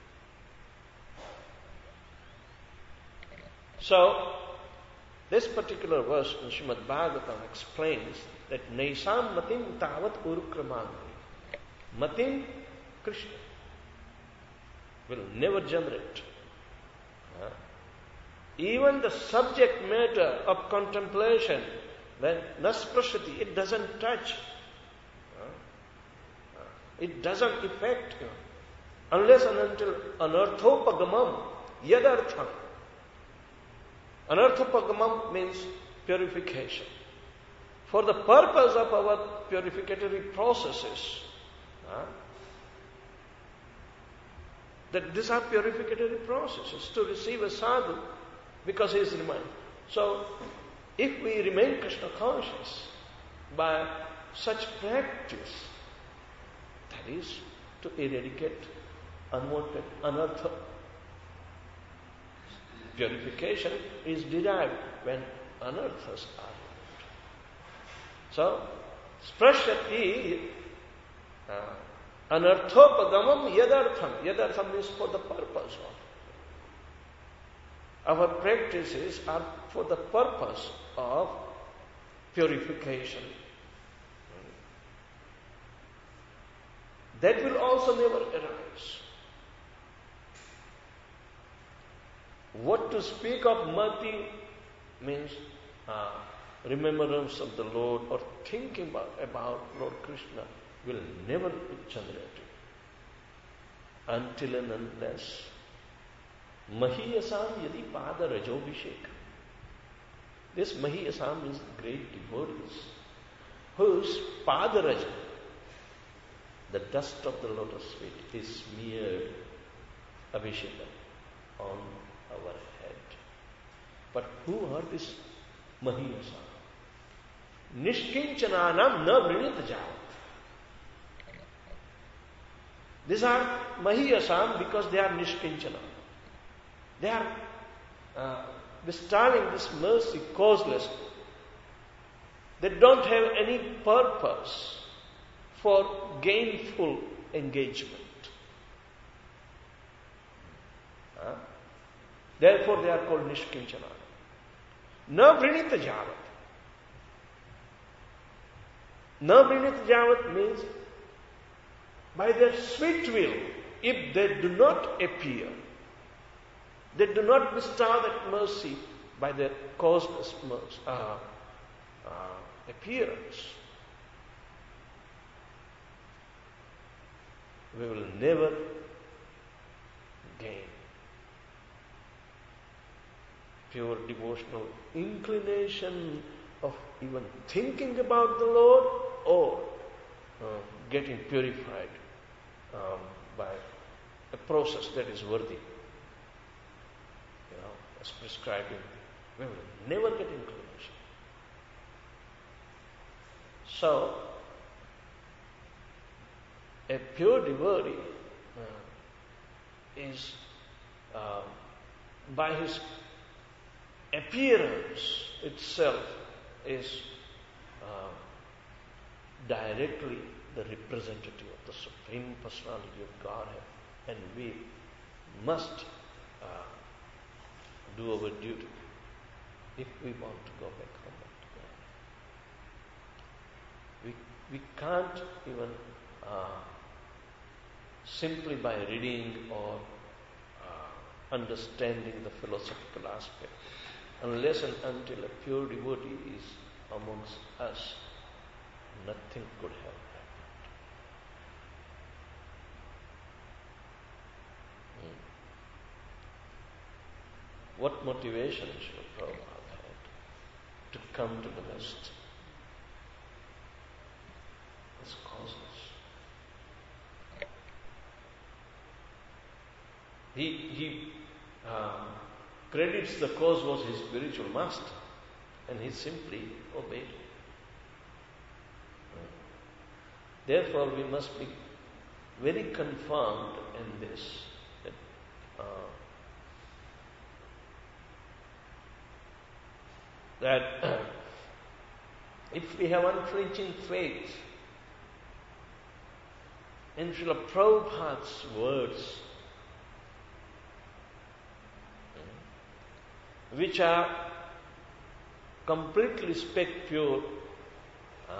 So, this particular verse in Srimad Bhagavatam explains that Naisam Matim Tavat Urukramani. Matim, Krishna, will never generate. Huh? Even the subject matter of contemplation, when Nasprashati, it doesn't touch. Huh? It doesn't affect you. Unless and until anarthopagamam, yadartham. Anarthopagamam means purification. For the purpose of our purificatory processes, huh, that these are purificatory processes to receive a sadhu because he is reminded. So, if we remain Krishna conscious by such practice, that is to eradicate unwanted anartha. Purification is derived when anarthas are removed. So, sprashati uh, anarthopagamam yadartham. Yadartham means for the purpose of. Our practices are for the purpose of purification. That will also never arise. What to speak of mati means uh, remembrance of the Lord or thinking about, about Lord Krishna will never be generated until and unless mahiyasam yadi pada rajobhishek. This Mahiyasam is great devotees whose Padaraja, the dust of the lotus feet, is smeared Abhishekam on our head. But who are these Mahiyasam? Nishkinchananam na vrinit javat. These are Mahiyasam because they are Nishkinchana. They are uh, bestowing this mercy causelessly. They don't have any purpose for gainful engagement. Huh? Therefore they are called Nishkinchana. Na vrinita javat. Na vrinita javat means by their sweet will, if they do not appear, they do not bestow that mercy by their causeless mercy, uh, uh, appearance, we will never gain pure devotional inclination of even thinking about the Lord or uh, getting purified um, by a process that is worthy, you know, as prescribed in. We will never get inclination. So, a pure devotee uh, is, uh, by his appearance itself, is uh, directly the representative of the Supreme Personality of Godhead, and we must uh, do our duty if we want to go back home to God. We, we can't even uh, simply by reading or uh, understanding the philosophical aspect, unless and until a pure devotee is amongst us, nothing could have happened. Hmm. What motivation Srila Prabhupada had to come to the West? His causes. He, he um, credits the cause was his spiritual master, and he simply obeyed. Therefore, we must be very confirmed in this, that uh, that if we have unflinching faith in Srila Prabhupada's words, which are completely spec pure uh,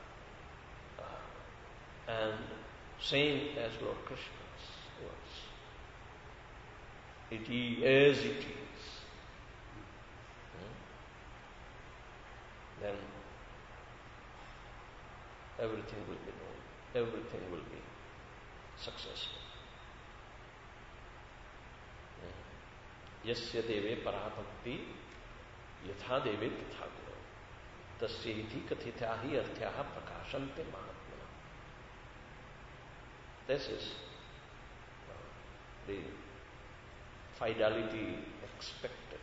uh, and same as Lord Krishna's words. It is as it is. Hmm? Then everything will be known, everything will be successful. Yasya deve parabhakti yatha deve tatha guru tasyehi kathitahi arthyaha prakashante mahatmana. This is the fidelity expected.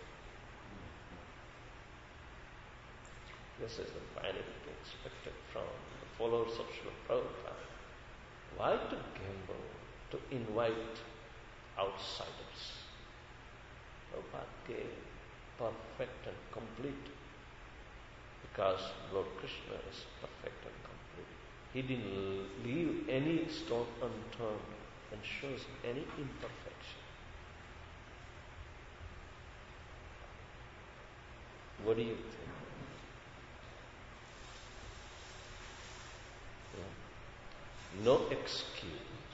This is the fidelity expected from the followers of Srila Prabhupada. Why to gamble, to invite outsiders? Prabhupada gave perfect and complete, because Lord Krishna is perfect and complete. He didn't leave any stone unturned and shows any imperfection. What do you think? No, no excuse.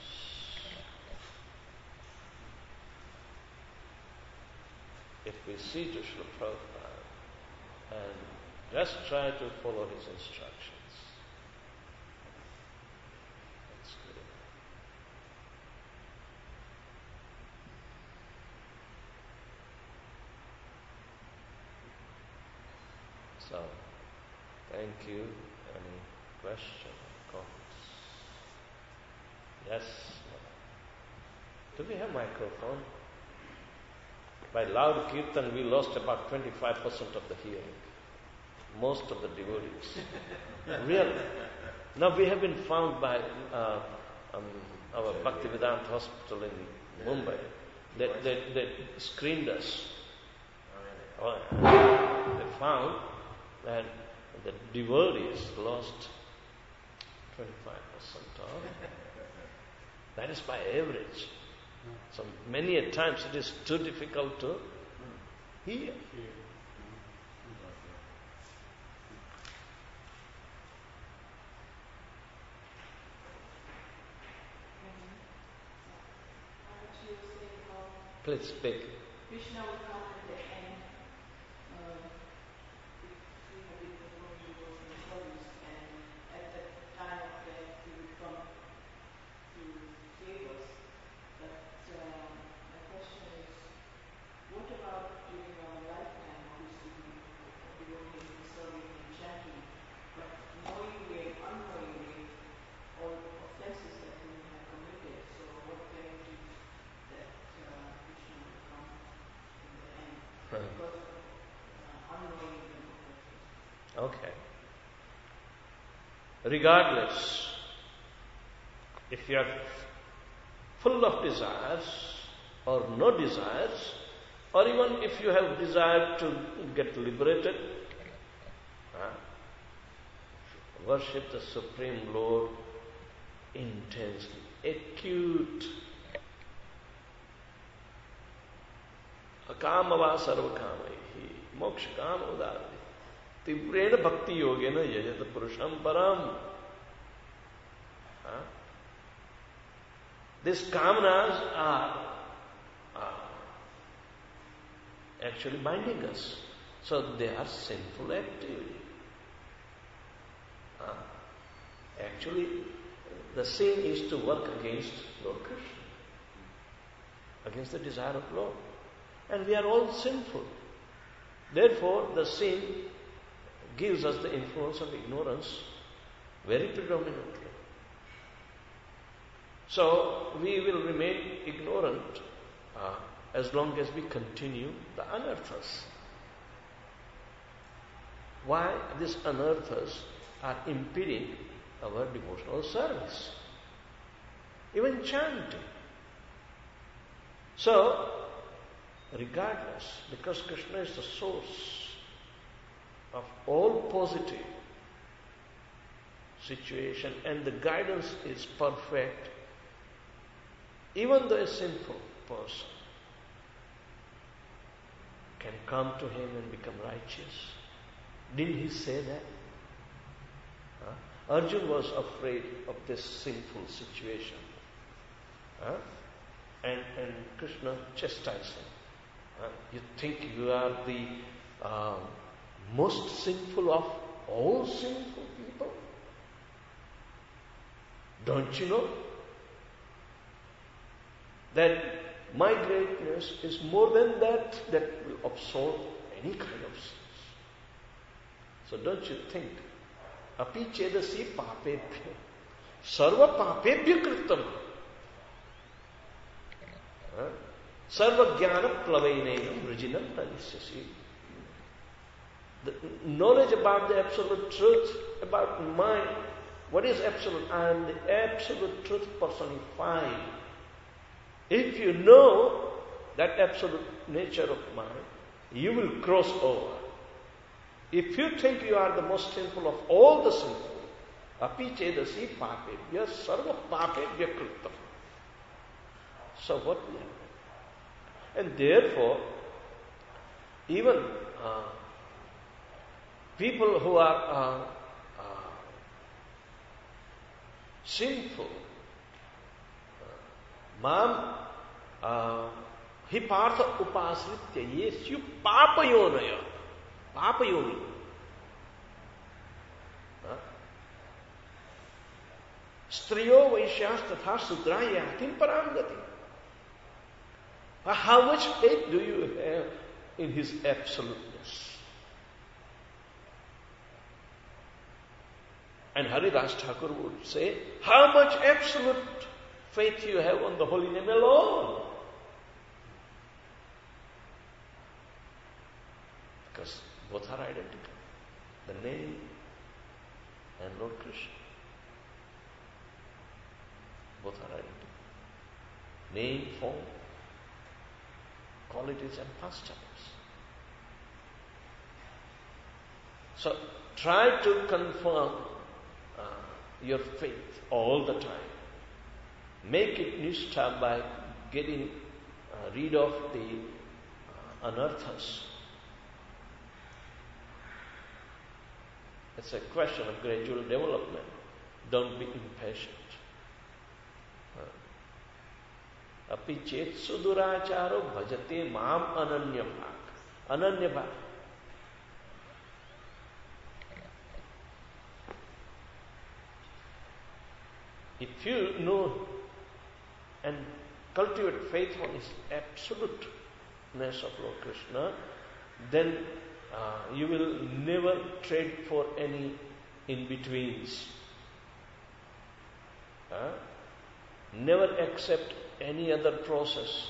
If we see to Srila Prabhupada and just try to follow his instructions, that's good enough. So, thank you. Any question, comments? Yes. Do we have microphone? By loud kirtan, we lost about twenty-five percent of the hearing. Most of the devotees. Really. Now we have been found by uh, um, our Bhaktivedanta hospital in Mumbai. They, they, they screened us. Oh, they found that the devotees lost twenty-five percent of. That is by average. So many a times it is too difficult to hear. Please speak. Krishna will come at the end uh, if we have been performing devotional service, and at the time of death he will come to save us. But uh, my question is, what about during our lifetime? Obviously we devotees will be serving and chanting, but knowingly and unknowingly all offenses that we may have committed. So what guarantees that uh, Krishna will come in the end because of uh, unknowing offenses? Okay. Regardless, if you are full of desires or no desires, or even if you have desire to get liberated, uh, worship the Supreme Lord intensely, acute. Akamava sarvakamaihi, moksha kama udari, tivrena bhakti yogena yajata purusham param. Huh? These kamanas are, are actually binding us. So they are sinful activity. Huh? Actually, the sin is to work against Lord Krishna, against the desire of Lord. And we are all sinful. Therefore, the sin gives us the influence of ignorance very predominantly. So, we will remain ignorant uh, as long as we continue the anarthas. Why? These anarthas are impeding our devotional service, even chanting. So, regardless, because Krishna is the source of all positive situation and the guidance is perfect, even though a sinful person can come to him and become righteous. Didn't he say that? Huh? Arjuna was afraid of this sinful situation. Huh? And, and Krishna chastised him. Uh, you think you are the uh, most sinful of all sinful people? Don't you know that my greatness is more than that, that will absorb any kind of sins? So don't you think, api chedasi papebhyo, sarva papebhyo kritam. Huh? Sarva jnana plavainenam vrijinam tadisyasi. The knowledge about the absolute truth, about mind. What is absolute? I am the absolute truth personified. If you know that absolute nature of mind, you will cross over. If you think you are the most sinful of all the sinful, api chedasi papebhya sarva papebhya kritam. So what will happen? And therefore, even uh, people who are uh, uh, sinful, mam hi partha upasritya yesyu papayonaya, papayoni. Striyo vaishyas tatha sudraya kim paramgati. How much faith do you have in his absoluteness? And Haridas Thakur would say, how much absolute faith you have on the holy name alone. Because both are identical. The name and Lord Krishna. Both are identical. Name, form, qualities and pastimes. So try to confirm uh, your faith all the time. Make it nishtha by getting uh, rid of the uh, anarthas. It's a question of gradual development. Don't be impatient. Api chet suduracharo bhajate mam ananya bhak. Ananya bhak. If you know and cultivate faith on His absoluteness of Lord Krishna, then uh, you will never trade for any in-betweens. Uh, never accept any other process.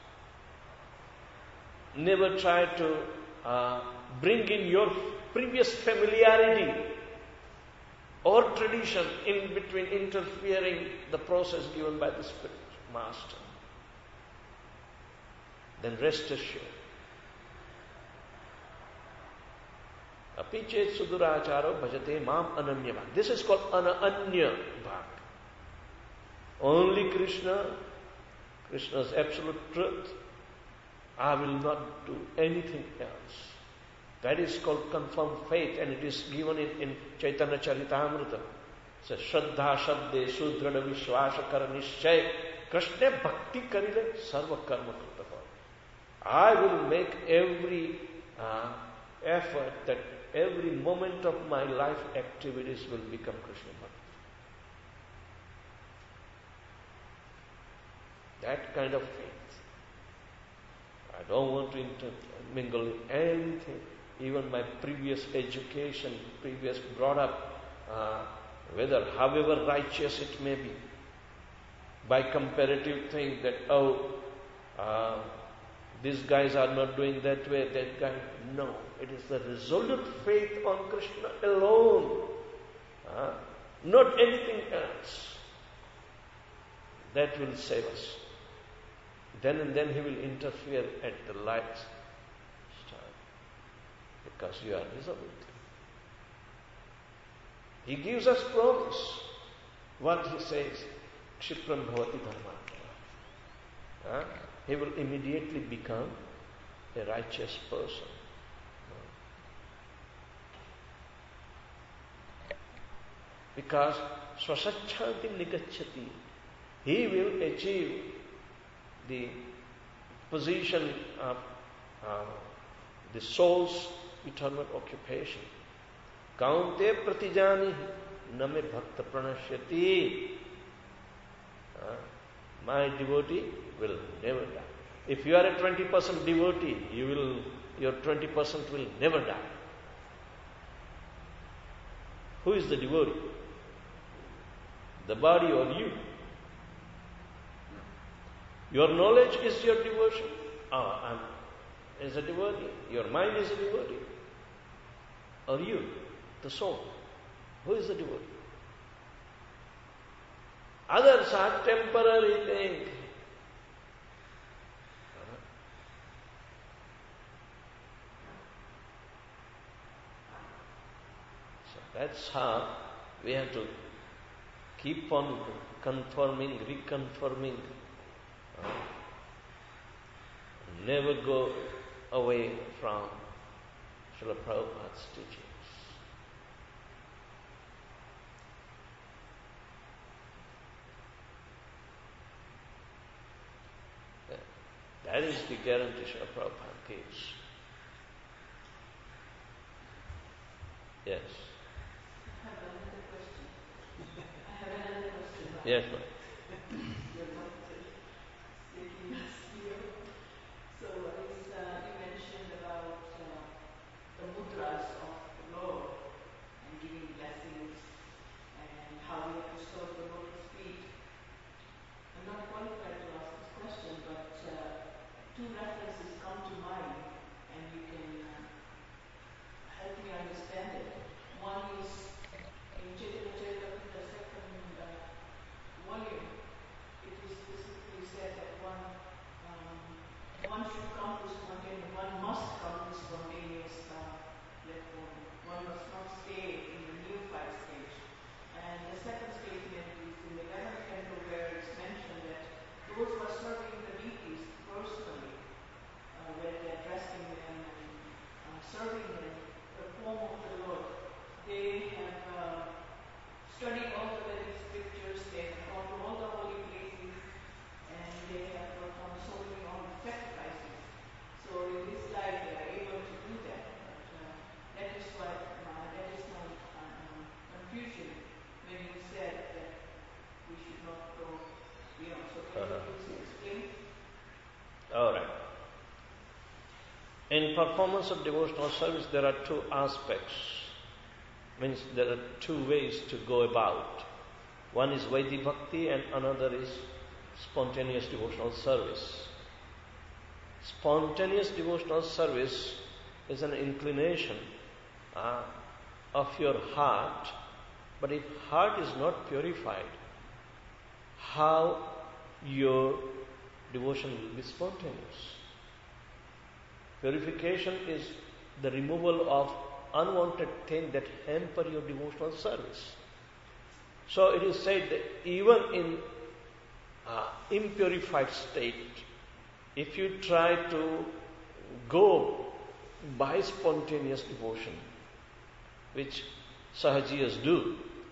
Never try to uh, bring in your previous familiarity or tradition in between, interfering the process given by the Spirit Master. Then rest assured. Api chet suduracharo bhajate mam ananya bhak. This is called ananya bhak. Only Krishna, Krishna's absolute truth. I will not do anything else. That is called confirmed faith, and it is given in, in Chaitanya Charitamrita. It says, Shraddha Shabde Sudrada Vishwasa Kar Nishchay Krishna Bhakti Karile Sarva Karma Krita. I will make every uh, effort that every moment of my life activities will become Krishna Bhakti. That kind of faith. I don't want to intermingle in anything. Even my previous education, previous brought up, uh, whether however righteous it may be, by comparative thing that, oh, uh, these guys are not doing that way, that guy. No, it is the resolute faith on Krishna alone, uh, not anything else, that will save us. Then and then He will interfere at the lights. Because you are resolute. He gives us promise. What He says, Kshipram bhavati dharma. Huh? He will immediately become a righteous person. Because swasachanti nigacchati. He will achieve the position of uh, the soul's eternal occupation. Kaunte pratijani name bhakta pranashyati. Uh, my devotee will never die. If you are a twenty percent devotee, you will, your twenty percent will never die. Who is the devotee? The body or you? Your knowledge is your devotion. Ah, I'm is a devotee. Your mind is a devotee. Or you, the soul. Who is the devotee? Others are temporary things. So that's how we have to keep on confirming, reconfirming. Never go away from Srila Prabhupada's teachings. That is the guarantee Srila Prabhupada gives. Yes. I have another question. I have another question. Yes, ma'am. You're not taking us here. So, is, uh, you mentioned about uh, the mudras of the Lord and giving blessings In performance of devotional service, there are two aspects. Means there are two ways to go about. One is Vaidhi Bhakti and another is spontaneous devotional service. Spontaneous devotional service is an inclination uh, of your heart, but if heart is not purified, how your devotion will be spontaneous? Purification is the removal of unwanted things that hamper your devotional service. So it is said that even in uh, impurified state, if you try to go by spontaneous devotion, which Sahajiyas do,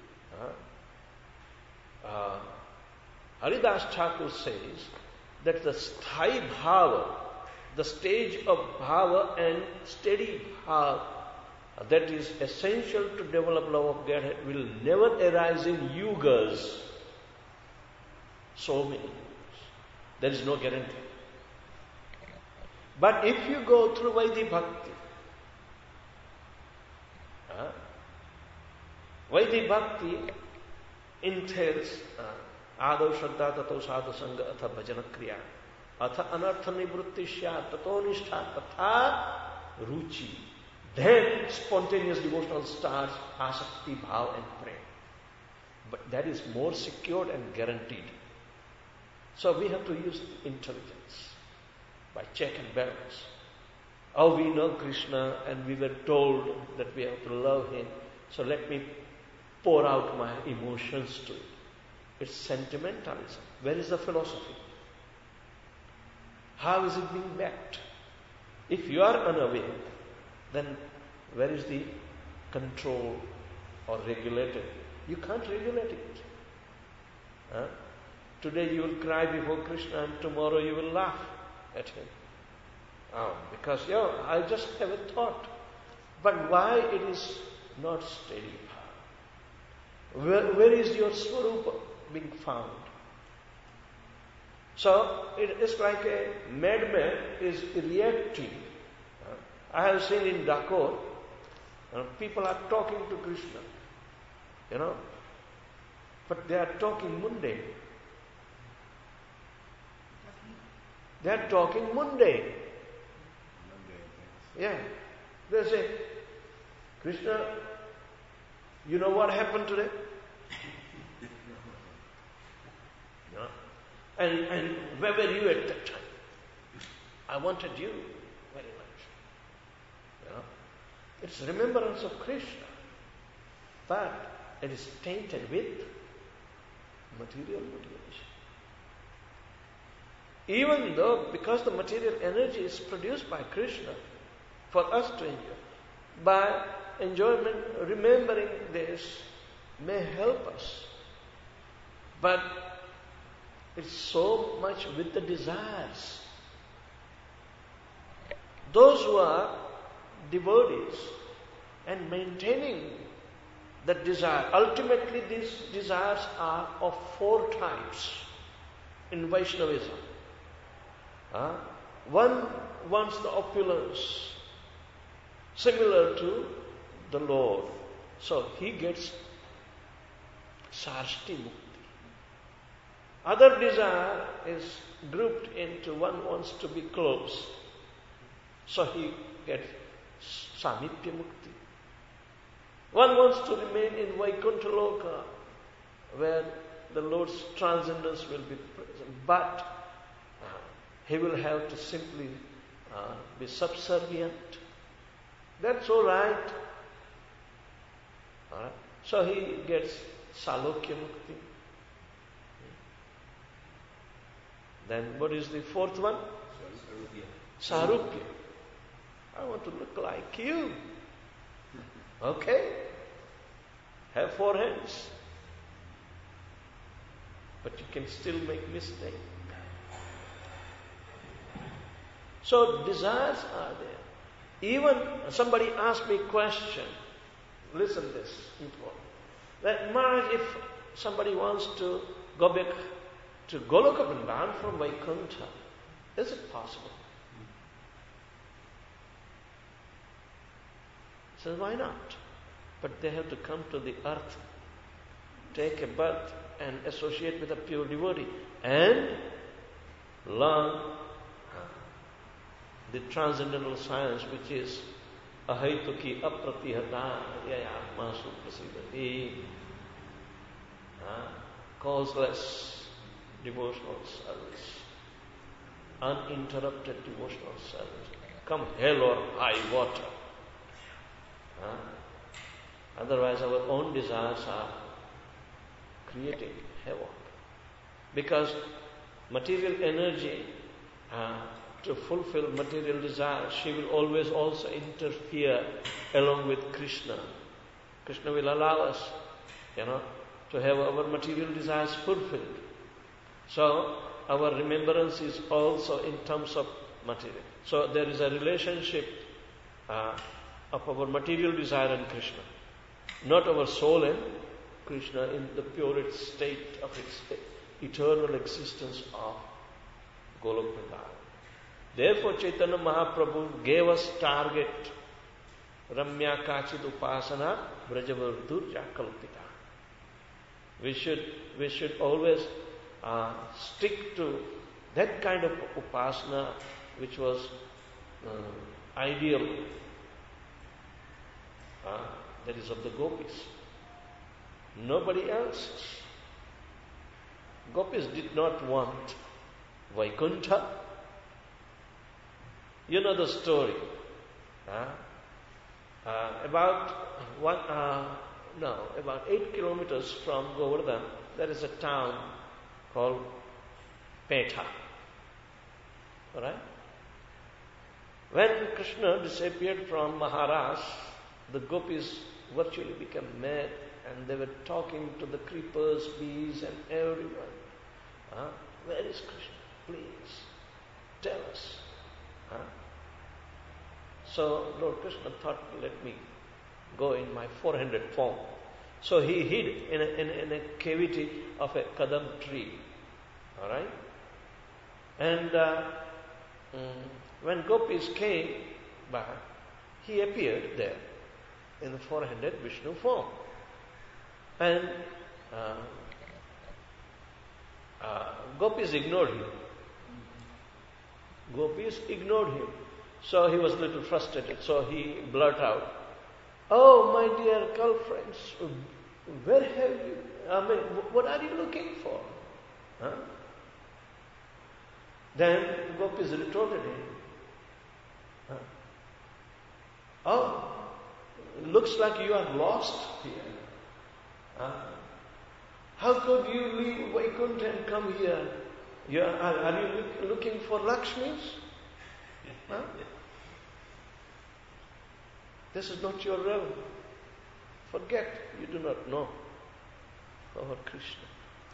uh, uh, Haridas Thakur says that the sthai bhava, the stage of bhava and steady bhava that is essential to develop love of Godhead will never arise in yugas. So many years. There is no guarantee. But if you go through Vaidhi Bhakti, uh, Vaidhi Bhakti entails Adav Shraddha Tato Sadhu Sangha Atha Bhajana Kriya Atha Anartha Nivrutti Sya Tato Nishtha Tatha Ruchi. Then spontaneous devotional starts, asakti, bhav and prema. But that is more secured and guaranteed. So we have to use intelligence by check and balance. Oh, we know Krishna and we were told that we have to love Him. So let me pour out my emotions to it. It's sentimentalism. Where is the philosophy? How is it being backed? If you are unaware, then where is the control or regulated? You can't regulate it. Huh? Today you will cry before Krishna and tomorrow you will laugh at Him. Oh, because, yeah, I just have a thought. But why it is not steady? Where, where is your Swarupa being found? So it is like a madman is reacting. I have seen in Dakar, uh, people are talking to Krishna, you know, but they are talking mundane. They are talking mundane. Yeah. They say, Krishna, you know what happened today? You know? And, and where were you at that time? I wanted you very much. You know? It's remembrance of Krishna, but it is tainted with material motivation. Even though, because the material energy is produced by Krishna for us to enjoy, by enjoyment, remembering this may help us. But it's so much with the desires. Those who are devotees and maintaining that desire, ultimately these desires are of four types in Vaishnavism. Uh, one wants the opulence similar to the Lord. So he gets sarshti mukti. Other desire is grouped into one wants to be close. So he gets samipya mukti. One wants to remain in Vaikuntha Loka, where the Lord's transcendence will be present. But uh, he will have to simply uh, be subservient. That's all right. All right. So he gets salokya mukti. Then what is the fourth one? Sarupya. I want to look like you. Okay. Have four hands. But you can still make mistake. So desires are there. Even somebody asked me a question. Listen this, important. That Maharaj, if somebody wants to go back to Goloka Vrindavan from Vaikuntha, is it possible? says, why not? But they have to come to the earth, take a birth and associate with a pure devotee and learn the transcendental science, which is ahaituki apratihata yayatmasu prasidati, causeless devotional service, uninterrupted devotional service. Come hell or high water. Huh? Otherwise our own desires are creating havoc. Because material energy, uh, to fulfill material desires, she will always also interfere along with Krishna. Krishna will allow us, you know, to have our material desires fulfilled. So our remembrance is also in terms of material. So there is a relationship uh, of our material desire and Krishna. Not our soul and Krishna in the purest state of its eternal existence of Golok Vrindavan. Therefore Chaitanya Mahaprabhu gave us target. Ramya Kachit Upasana Brajavardur Kalpita. We should, we should always uh, stick to that kind of upasana which was uh, ideal. Uh, that is of the gopis. Nobody else. Gopis did not want Vaikuntha. You know the story. Uh, uh, about one, uh, no, about eight kilometers from Govardhan, there is a town called Petha. Alright? When Krishna disappeared from Maharaj, the gopis virtually became mad and they were talking to the creepers, bees and everyone. Huh? Where is Krishna? Please, tell us. Huh? So Lord Krishna thought, let me go in my four-handed form. So he hid in a, in, a, in a cavity of a kadam tree. Alright? And uh, mm, when gopis came back, he appeared there in the four-handed Vishnu form. And uh, uh, gopis ignored him. Gopis ignored him. So he was a little frustrated. So he blurted out, "Oh, my dear girlfriends, where have you, I mean, what are you looking for?" Huh? Then gopis retorted him, huh? "Oh, looks like you are lost here. Huh? How could you leave Vaikuntha and come here? You are, are, are you look, looking for Lakshmis? Huh? This is not your realm. Forget, you do not know our Krishna.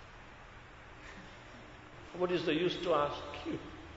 What is the use to ask you?"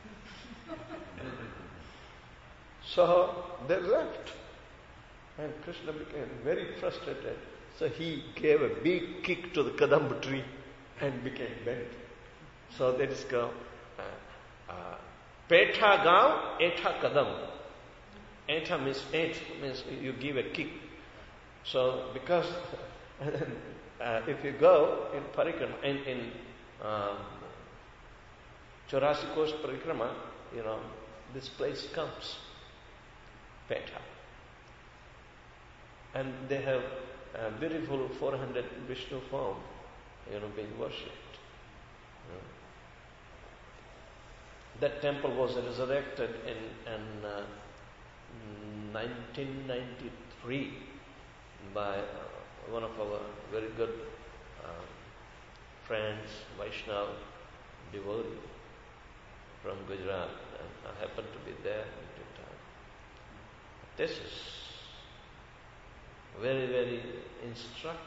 So they left. And Krishna became very frustrated. So he gave a big kick to the kadamba tree and became bent. So that is called uh, uh, Petha Gav, Etha Kadam. Etha means et, means you give a kick. So because uh, if you go in Parikrama, in, in um, Chaurasi Kosh Parikrama, you know, this place comes. Petha. And they have a beautiful four-handed Vishnu form, you know, being worshipped. You know. That temple was resurrected in, in uh, nineteen ninety-three by uh, one of our very good uh, friends, Vaishnav devotee from Gujarat, and I happened to be there at the time. This is very, very instructive.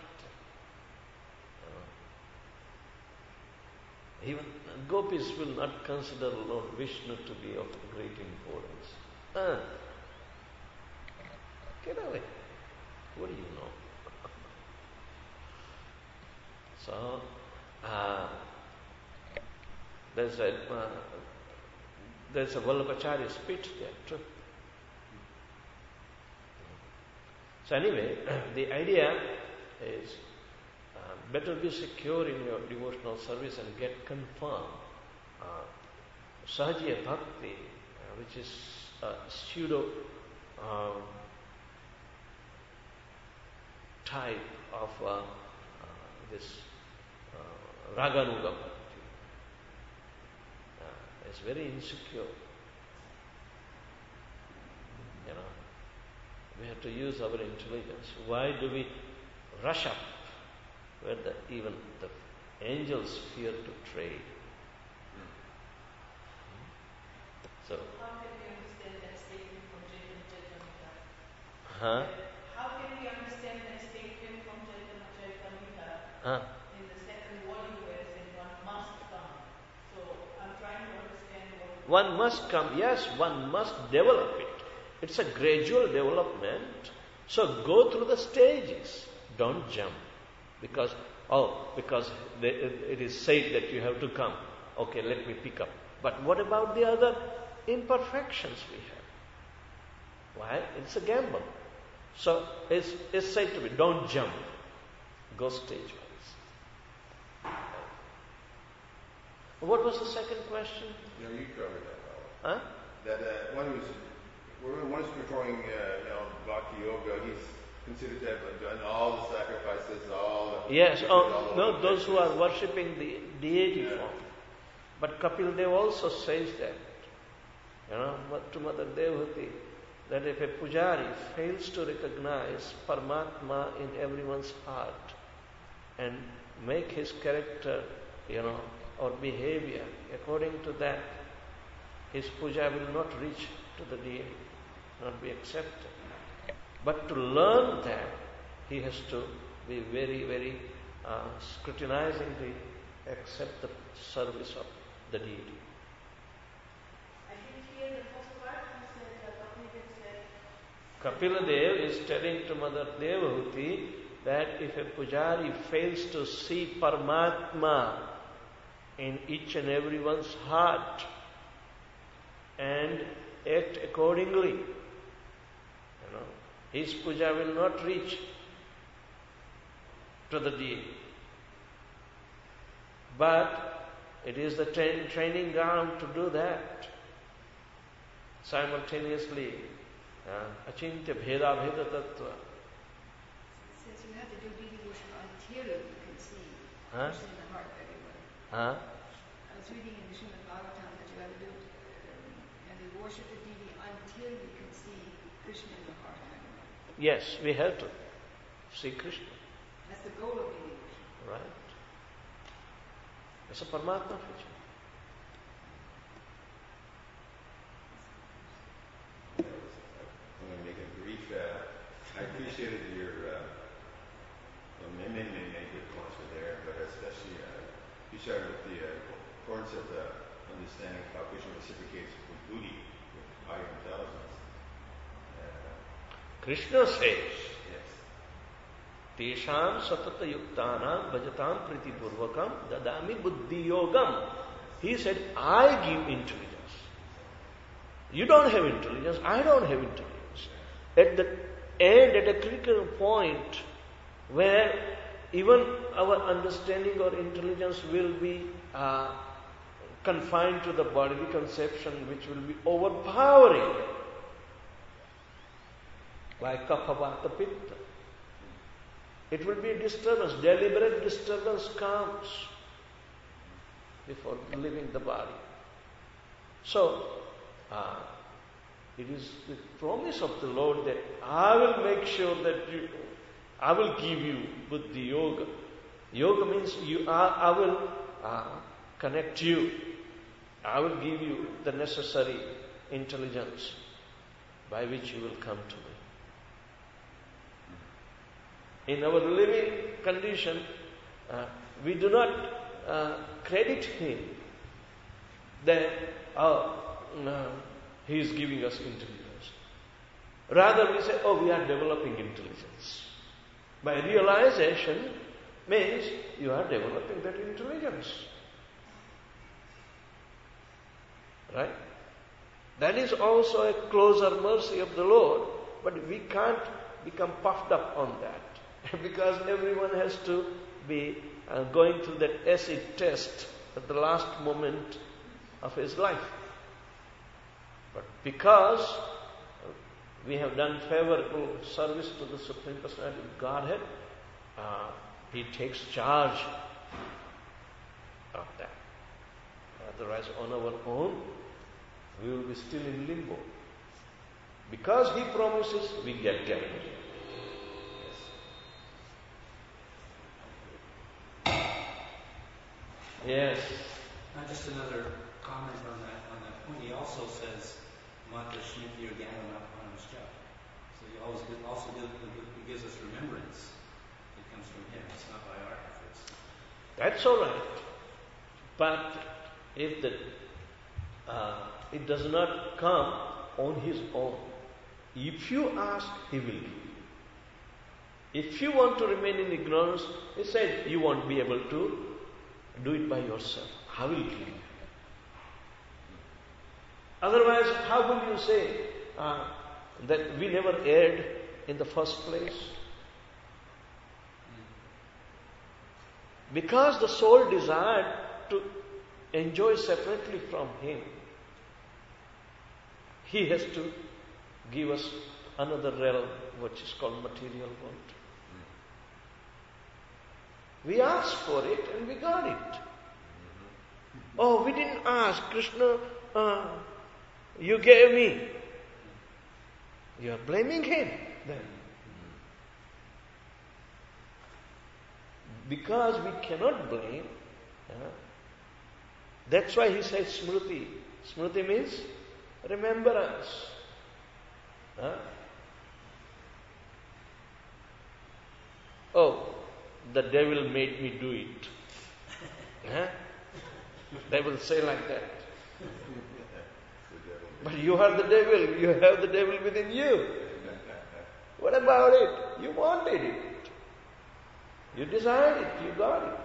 You know. Even gopis will not consider Lord Vishnu to be of great importance. Ah, get away. What do you know? So, uh, there's a uh, there's a Vallabhacharya speech there too. So anyway, the idea is uh, better be secure in your devotional service and get confirmed. Uh, Sahajiya Bhakti, uh, which is a pseudo uh, type of uh, uh, this uh, Raganuga Bhakti. Uh, it's very insecure. You know, we have to use our intelligence. Why do we rush up where the, even the angels fear to trade? So, How can we understand that statement from Chaitanya Charitamrita? huh? How can we understand that statement from Chaitanya Charitamrita Huh? in the second volume where it says one must come? So I'm trying to understand what. One must come, yes, one must develop it. It's a gradual development. So go through the stages. Don't jump. Because, oh, because they, it is said that you have to come. Okay, let me pick up. But what about the other imperfections we have? Why? It's a gamble. So it's, it's said to be, don't jump. Go stage-wise. What was the second question? No, you covered that well. Huh? That uh, one who's one who's performing, uh, you know, bhakti yoga, he's considered to have done all the sacrifices, all the Yes. all Oh, the no, those who are things. worshipping the deity Yeah. form. But Kapil Dev also says that, you know, to Mother Devhuti, that if a pujari fails to recognize Paramatma in everyone's heart and make his character, you know, or behavior according to that, his puja will not reach to the deity, not be accepted. But to learn that, he has to be very, very uh, scrutinizingly accept the service of the deity. I didn't hear the first part. You said, uh, Bhakti said. Kapila Dev is telling to Mother Devhuti that if a pujari fails to see Paramatma in each and everyone's heart and act accordingly, you know, his puja will not reach to the deity. But it is the tra- training ground to do that. Simultaneously, uh, achintya bheda bheda tattva. Says you have to do deity worship until you can see Huh? Krishna in the heart of everyone. Huh? I was reading in the Srimad Bhagavatam that you have to do, um, you have to worship the deity until you can see Krishna in the heart of everyone. Yes, we have to see Krishna. That's the goal of deity worship. Right? It's a Paramatma feature. I'm going to make it brief. Uh, I appreciated your, uh, well, many, many, many, many good points were there, but especially uh, you started with the uh, importance of the understanding of how Krishna reciprocates with buddhi, with higher intelligence. Uh, Krishna says, yes. Tesham satata yuktanam bhajatam pritipurvakam dadami buddhi yogam. He said, I give intelligence. You don't have intelligence, I don't have intelligence. At the end, at a critical point where even our understanding or intelligence will be uh, confined to the bodily conception, which will be overpowering, like kapha vata pitta. It will be a disturbance, deliberate disturbance comes before leaving the body. So, uh, it is the promise of the Lord that I will make sure that you, I will give you buddhi yoga. Yoga means you are, I will uh, connect you. I will give you the necessary intelligence by which you will come to me. In our living condition, uh, we do not uh, credit him that oh, no, he is giving us intelligence. Rather, we say, oh, we are developing intelligence. By realization means you are developing that intelligence. Right? That is also a closer mercy of the Lord, but we can't become puffed up on that. Because everyone has to be uh, going through that acid test at the last moment of his life. But because we have done favorable service to the Supreme Personality of Godhead, uh, he takes charge of that. Otherwise, on our own, we will be still in limbo. Because he promises, we get guaranteed. Yes. Not just another comment on that on that point. He also says, "Mata Shmiti Organa Paramashcha." So he always also gives, he gives us remembrance. It comes from him. It's not by our efforts. That's all right. But if the uh, it does not come on his own, if you ask, he will give you. If you want to remain in ignorance, he said you won't be able to do it by yourself. I will give you. Otherwise, how will you say uh, that we never erred in the first place? Because the soul desired to enjoy separately from him, he has to give us another realm which is called material world. We asked for it and we got it. Oh, we didn't ask. Krishna, uh, you gave me. You are blaming him then. Because we cannot blame. Uh, that's why he says Smriti. Smriti means remembrance. Huh? Oh, the devil made me do it. Huh? They will say like that. But you are the devil. You have the devil within you. What about it? You wanted it. You desired it. You got it.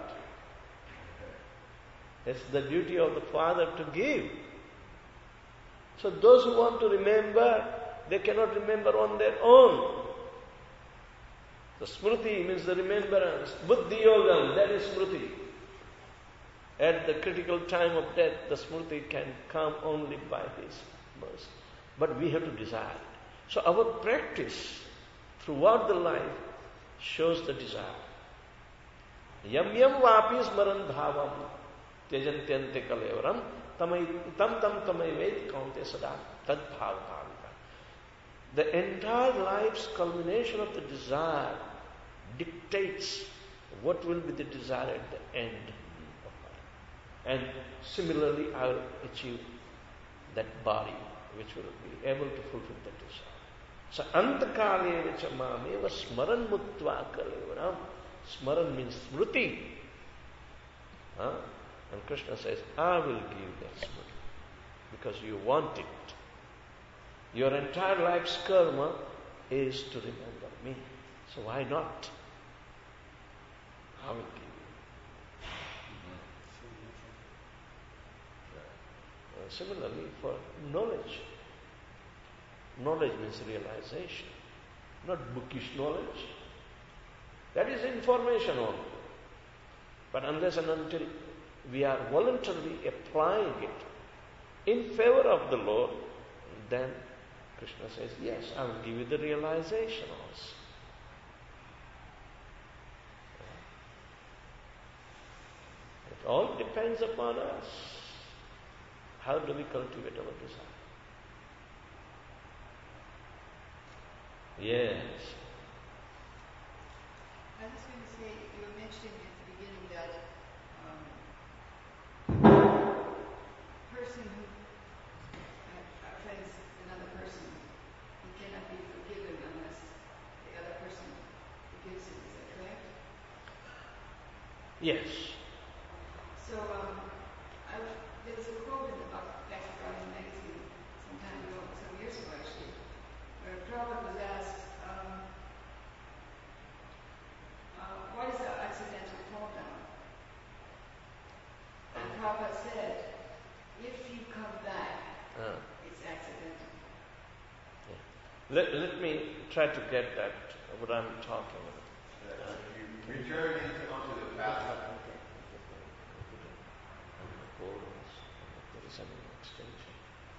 It's the duty of the Father to give. So those who want to remember, they cannot remember on their own. The Smriti means the remembrance. Buddhi Yogam, that is Smriti. At the critical time of death, the Smriti can come only by His mercy. But we have to desire it. So our practice throughout the life shows the desire. Yam yam vapi smaran bhavam tyajantyante kalevaram tam tam tamai ved kaunte sada tad bhav bhavita. The entire life's culmination of the desire dictates what will be the desire at the end of life. And similarly, I will achieve that body which will be able to fulfill that desire. So, antakale vicha mameva smaran muttva kalevaram. Smaran means smriti. Huh? And Krishna says, I will give that smriti because you want it. Your entire life's karma is to remember me. So why not? I will give you. Uh, similarly, for knowledge. Knowledge means realization, not bookish knowledge. That is information only. But unless and until we are voluntarily applying it in favor of the Lord, then Krishna says, yes, I will give you the realization also. It all depends upon us. How do we cultivate our desire? Yes. I was going to say, you were mentioning at the beginning that um, person who uh, offends another person, he cannot be forgiven unless the other person forgives him. Is that correct? Yes. So um, I, there was a quote in the Bhakti Prajna magazine some time ago, some years ago actually, where Prabhupada was asked, um, uh, what is the accidental fall down? And Prabhupada said, if you come back, Uh, it's accidental. yeah. Let, let me try to get that, what I'm talking about. Uh, you return into onto the path. There is an extension.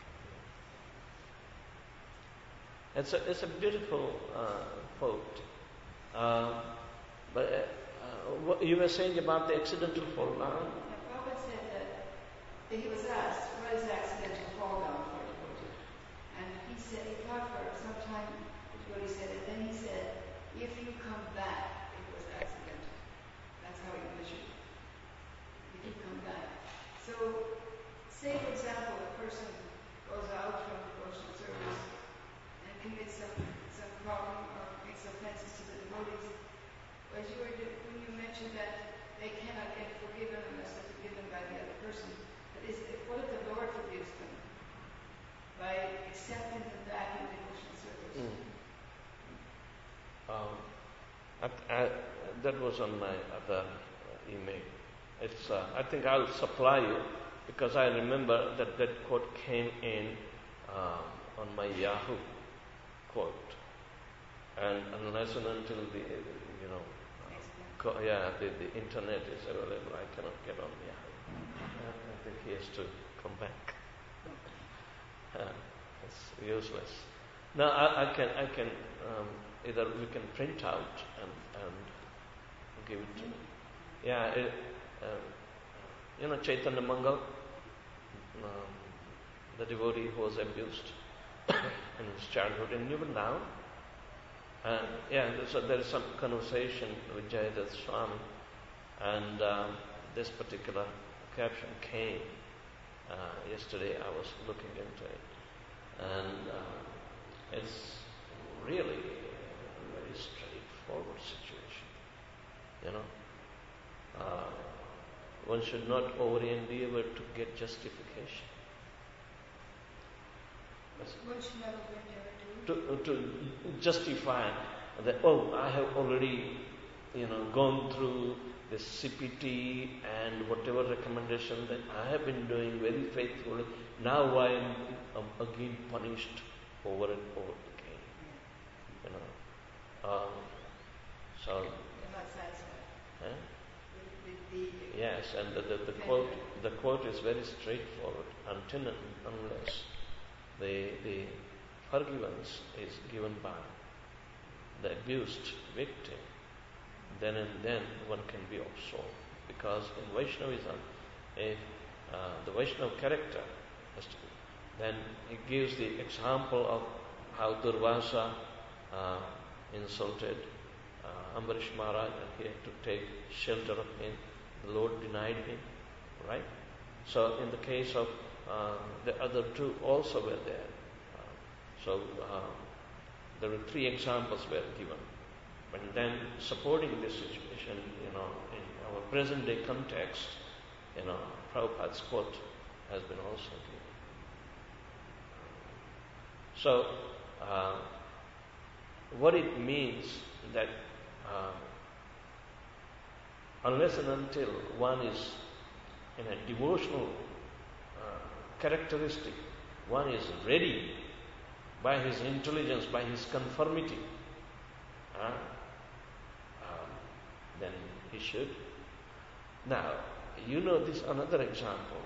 It's a, it's a beautiful uh, quote. Uh, but uh, uh, what you were saying about the accidental fall down? Yeah, Prabhupada said that, that he was asked, what is accidental fall down for a devotee? And he said, he thought for some time what he said, and then he said, if you come back, it was accidental. That's how he measured it. If you come back. So, say for example, a person goes out from devotional service and commits some, some problem or makes offenses to the devotees. As you were, when you mentioned that they cannot get forgiven unless they're forgiven by the other person, but is, what if the Lord forgives them by accepting them back in devotional service? Mm. Um, I, I, that was on my other uh, email. It's. Uh, I think I'll supply you because I remember that that quote came in uh, on my Yahoo quote, and unless and until the you know, uh, co- yeah, the, the internet is available, I cannot get on Yahoo. Uh, I think he has to come back. Uh, it's useless. Now I, I can I can um, either we can print out and, and give it to me. Yeah, it, uh, you know Chaitanya Mangal, um, the devotee who was abused in his childhood in Newtown. And yeah, so there is some conversation with Jayadat Swami, and um, this particular caption came uh, yesterday. I was looking into it, and uh, it's really a very straightforward situation. You know, uh, one should not over endeavor to get justification. One should never endeavor to. To, to justify that, oh, I have already, you know, gone through the C P T and whatever recommendation that I have been doing very faithfully. Now I am um, again punished over and over again. You know, um, so. You're not satisfied. Huh? With, with the Yes, and the, the, the quote the quote is very straightforward. Until and unless the the forgiveness is given by the abused victim, then and then one can be absolved. Because in Vaishnavism, if uh, the Vaishnava character has to be, then he gives the example of how Durvasa uh, insulted uh, Ambarish Maharaj and he had to take shelter of him. The Lord denied him, right? So in the case of uh, the other two also were there. Uh, so uh, there were three examples were given. And then supporting this situation, you know, in our present day context, you know, Prabhupada's quote has been also given. So, uh, what it means that uh, unless and until one is in a devotional uh, characteristic, one is ready by his intelligence, by his conformity, uh, um, then he should. Now, you know this another example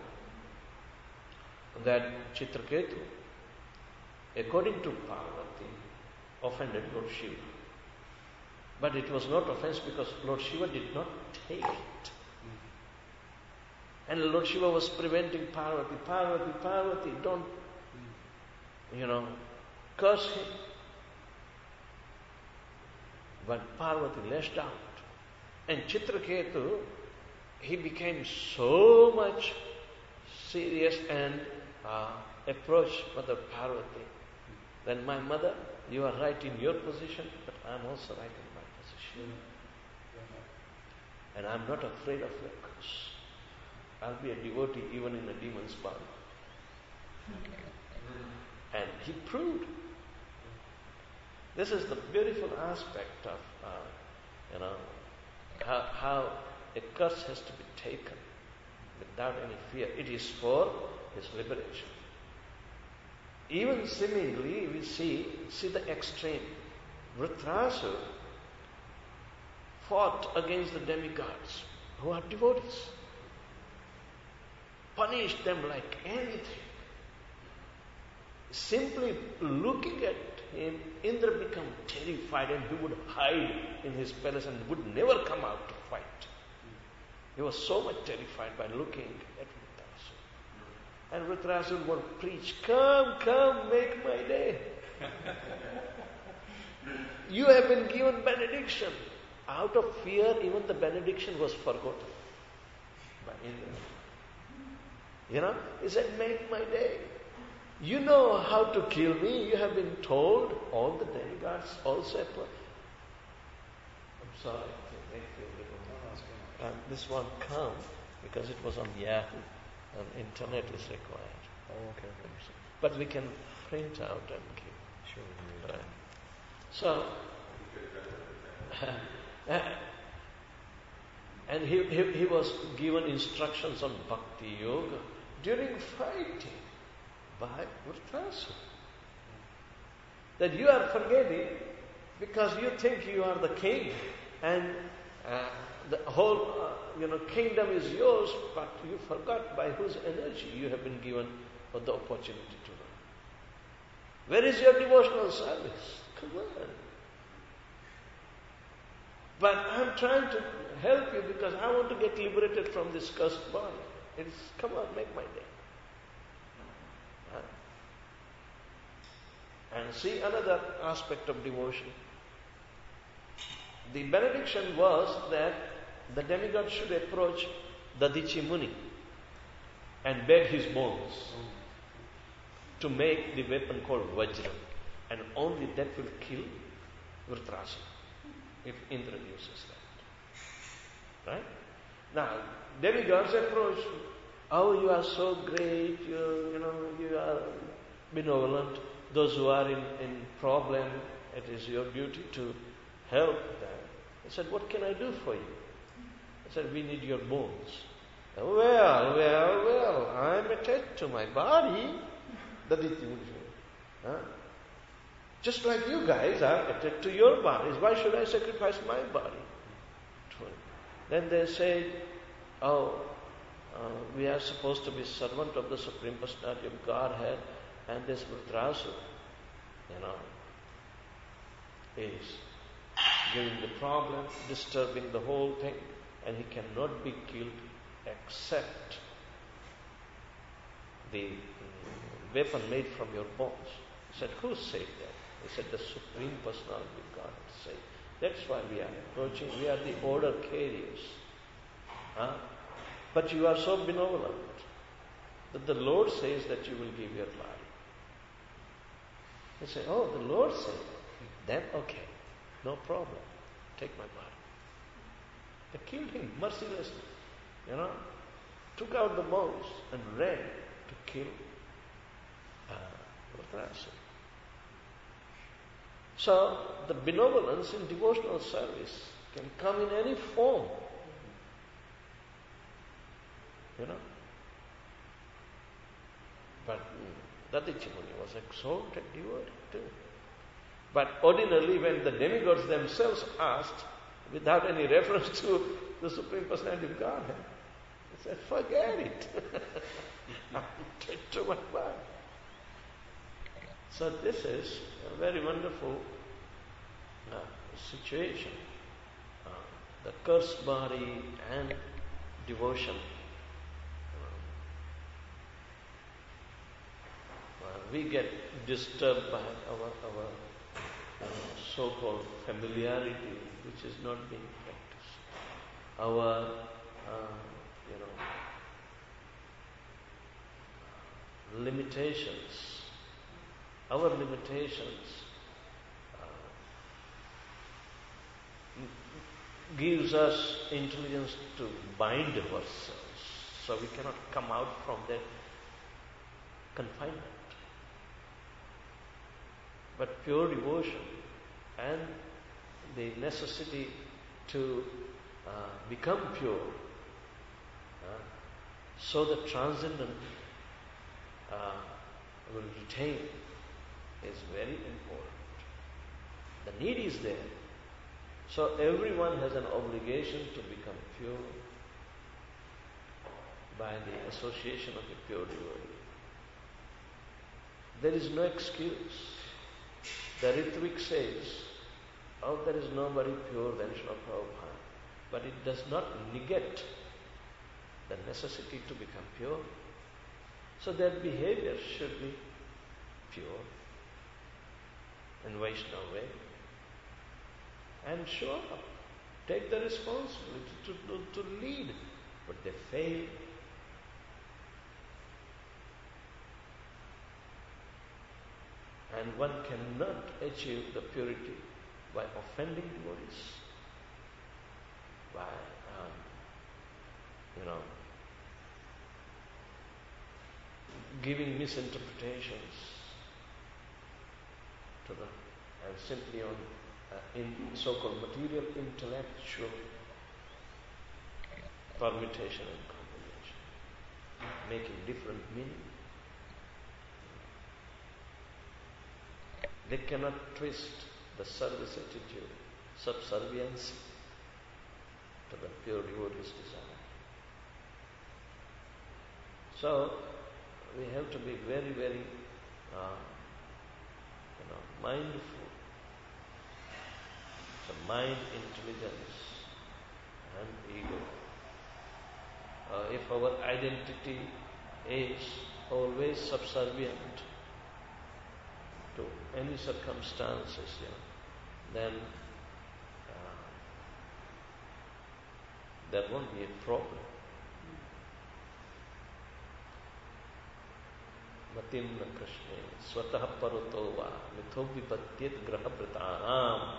that Chitraketu, according to Parvati, offended Lord Shiva. But it was not offense because Lord Shiva did not take it. And Lord Shiva was preventing Parvati, Parvati, Parvati, don't, you know, curse him. But Parvati lashed out. And Chitraketu, he became so much serious and uh, approached Mother Parvati. Then, my mother, you are right in your position, but I am also right in my position. And I am not afraid of your curse. I'll be a devotee even in a demon's body. And he proved. This is the beautiful aspect of, uh, you know, how, how a curse has to be taken without any fear. It is for his liberation. even seemingly we see, see the extreme. Vritrasura fought against the demigods who are devotees. Punished them like anything. Simply looking at him, Indra became terrified and he would hide in his palace and would never come out to fight. He was so much terrified by looking at Vritrasura. And Vritrasura would preach, come, come, make my day. You have been given benediction. Out of fear, even the benediction was forgotten by Indra. You know, he said, make my day. You know how to kill me. You have been told. All the demigods also apply. I'm sorry. And this one come because it was on Yahoo and internet is required. Oh, okay, okay. But we can print out and give. Sure. Right. So, and he, he, he was given instructions on Bhakti Yoga during fighting by Vritrasura. That you are forgetting because you think you are the king and uh, the whole uh, you know kingdom is yours, but you forgot by whose energy you have been given for the opportunity to run. Where is your devotional service? Come on. But I'm trying to help you because I want to get liberated from this cursed body. It's, come on, make my day. Huh? And see another aspect of devotion. The benediction was that the demigod should approach Dadichi Muni and beg his bones to make the weapon called Vajra. And only that will kill Vritrasura if Indra uses that. Right? Now, demigods approach, oh, you are so great, you, you know, you are benevolent. Those who are in, in problem, it is your duty to help them. He said, what can I do for you? I said, we need your bones. Well, well, well, I'm attached to my body. Huh? Just like you guys are attached to your bodies. Why should I sacrifice my body? Then they say, oh, uh, we are supposed to be servant of the Supreme Personality of Godhead, and this Vritrasura, you know, is giving the problem, disturbing the whole thing, and he cannot be killed except the mm, weapon made from your bones. He said, who said that? He said, the Supreme Personality of God said. That's why we are approaching. We are the order carriers. Huh? But you are so benevolent that the Lord says that you will give your body. They say, oh, the Lord said. Then okay, no problem. Take my body. They killed him mercilessly. You know, took out the bones and ran to kill uh, Vritrasura. So, the benevolence in devotional service can come in any form. You know. But Dadichi Muni was exalted devotee too. But ordinarily when the demigods themselves asked, without any reference to the Supreme Personality of Godhead, they said, forget it. Take to my body. So this is a very wonderful uh, situation. Uh, the cursed body and devotion. Uh, we get disturbed by our, our uh, so-called familiarity, which is not being practiced. Our, uh, you know, limitations. Our limitations uh, gives us intelligence to bind ourselves, so we cannot come out from that confinement. But pure devotion and the necessity to uh, become pure, uh, so the transcendent uh, will retain is very important. The need is there. So everyone has an obligation to become pure by the association of a pure devotee. There is no excuse. The Ritvik says, oh, there is nobody pure than Srila Prabhupada. But it does not negate the necessity to become pure. So their behavior should be pure in Vaishnava way. And show up. Take the responsibility to, to, to lead. But they fail. And one cannot achieve the purity by offending devotees, by, um, you know, giving misinterpretations to them, and simply on uh, in so-called material intellectual permutation and combination, making different meaning. They cannot twist the service attitude, subservience to the pure devotee's desire. So, we have to be very, very, uh, you know, mindful. So, mind, intelligence, and ego. Uh, if our identity is always subservient to any circumstances, you know, then uh, there won't be a problem. Matimna Krishna Swatah Paroto Va Mitho Vipatyet Graha Pratanam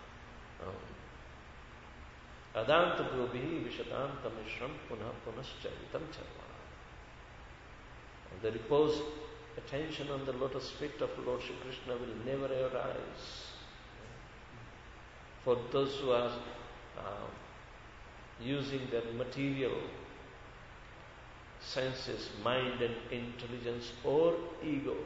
Adanta Gobihi Vishatanta Mishram Punah Punascharitam Charva. The repose attention on the lotus feet of Lord Shri Krishna will never arise. For those who are uh, using their material senses, mind and intelligence or ego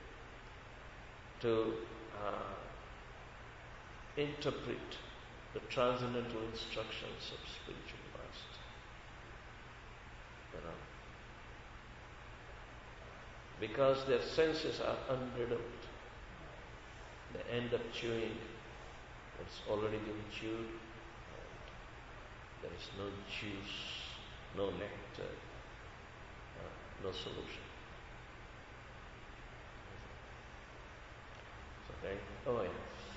to uh, interpret the transcendental instructions of spiritual master. You know, because their senses are undeveloped, they end up chewing what's already been chewed, and there is no juice, no nectar, uh, no solution. So thank you. Oh, yeah.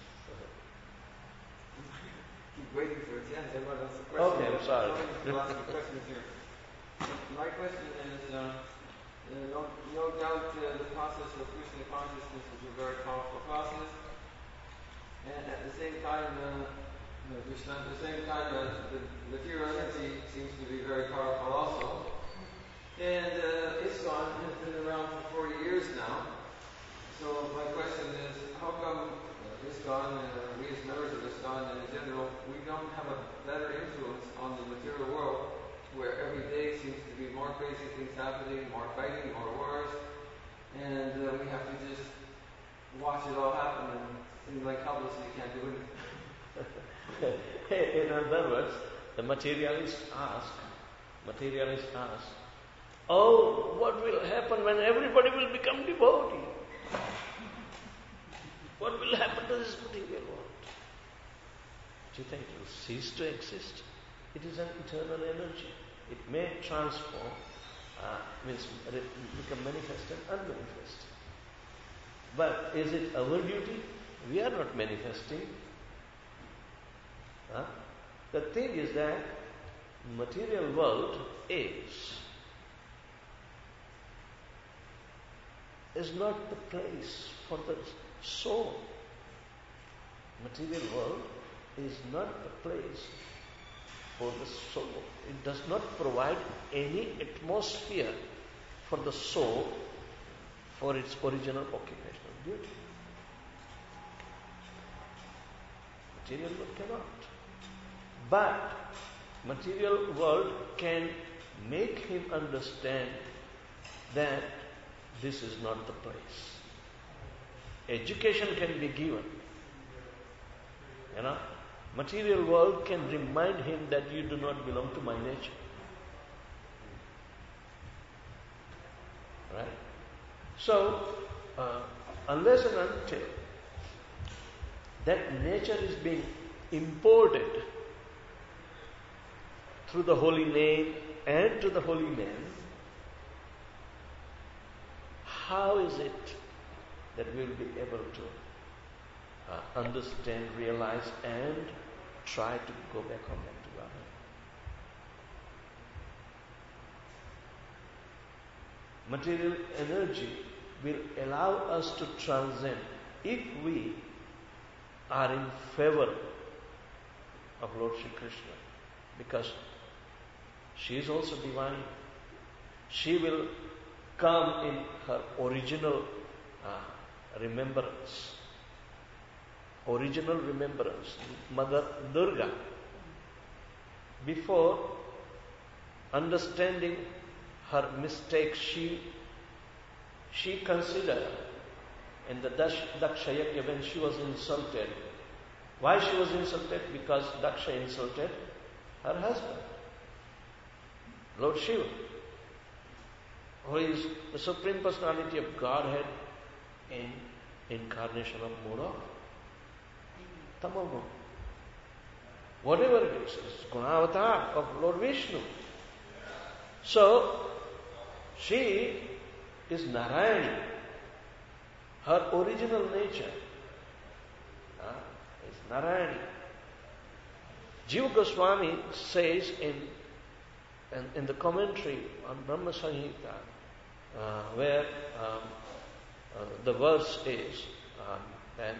Keep waiting for it. Yes, everyone else has a question. Okay, I'm sorry. Lots of questions here. My question is, uh, uh, no, no doubt uh, the process of Krishna consciousness is a very powerful process, and at the same time, uh, no, Krishna, at the same time, uh, the material energy seems to be very powerful also. And uh, ISKCON has been around for forty years now. So my question is, how come uh, ISKCON and uh, we as members of ISKCON and in general, we don't have a better influence on the material world, where every day seems to be more crazy things happening, more fighting, more wars, and uh, we have to just watch it all happen and seem like helplessly can't do anything. In other words, the materialists ask, materialists ask, oh, what will happen when everybody will become devotee? What will happen to this material world? Do you think it will cease to exist? It is an eternal energy. It may transform, uh, means become manifest and unmanifest. But is it our duty? We are not manifesting. Huh? The thing is that material world is is not the place for the soul. Material world is not the place for the soul. It does not provide any atmosphere for the soul for its original occupational duty. Material world cannot. But material world can make him understand that this is not the place. Education can be given. You know, material world can remind him that you do not belong to my nature. Right? So, uh, unless and until that nature is being imported through the holy name and to the holy man, how is it that we will be able to uh, understand, realize, and try to go back home, back to God? Material energy will allow us to transcend if we are in favor of Lord Shri Krishna, because she is also divine. She will come in her original uh, remembrance. Original remembrance. Mother Durga, before understanding her mistake, she she considered in the Daksha Yajna when she was insulted. Why she was insulted? Because Daksha insulted her husband, Lord Shiva, who is the Supreme Personality of Godhead in incarnation of Mura, Tamaguna. Whatever it is, it's Gunavatar of Lord Vishnu. So, she is Narayani. Her original nature uh, is Narayani. Jiva Goswami says in, in, in the commentary on Brahma Samhita, uh, where um, uh, the verse is um, that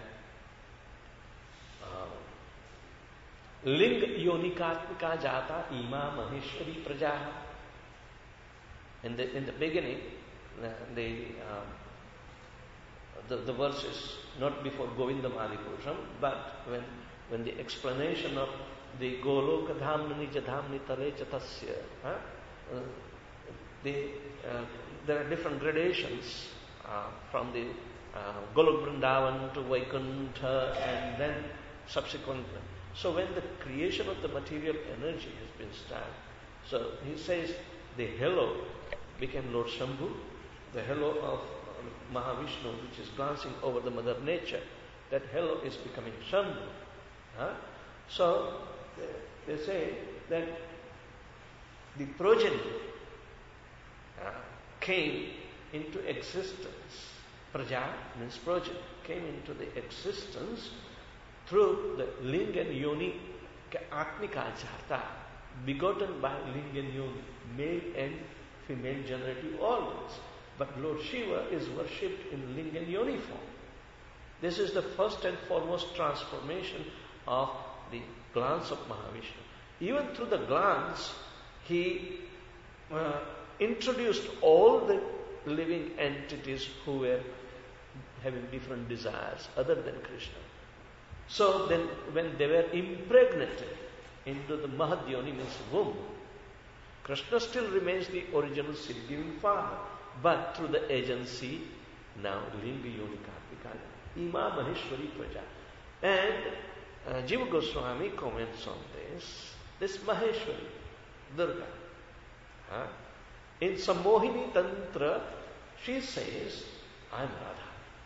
uh, Ling yonikatmika jata ima maheshwari prajaha. In the in the beginning, the the, um, the the verse is not before Govinda Madhipurusham, but when when the explanation of the Goloka Dhamma Nija Dhamni Tale Chatasya, huh? uh, the uh, there are different gradations uh, from the uh, Golok Vrindavan to Vaikuntha and then subsequently. So when the creation of the material energy has been started, so he says the hello became Lord Shambhu, the hello of Mahavishnu, which is glancing over the Mother Nature, that hello is becoming Shambhu. Huh? So they, they say that the progeny uh, came into existence. Praja means progeny, came into the existence through the Linga and Yoni Atmika Jata, begotten by Linga and Yoni, male and female generative organs. But Lord Shiva is worshipped in Linga and Yoni form. This is the first and foremost transformation of the glance of Mahavishnu. Even through the glance, he uh, introduced all the living entities who were having different desires other than Krishna. So then when they were impregnated into the Mahadyoni, means womb, Krishna still remains the original seed-giving father, but through the agency, now Linga Yoni Kartika, Ima Maheshwari Praja. And uh, Jiva Goswami comments on this, this Maheshwari, Durga. Huh? In Sammohini Tantra, she says, I am Radha.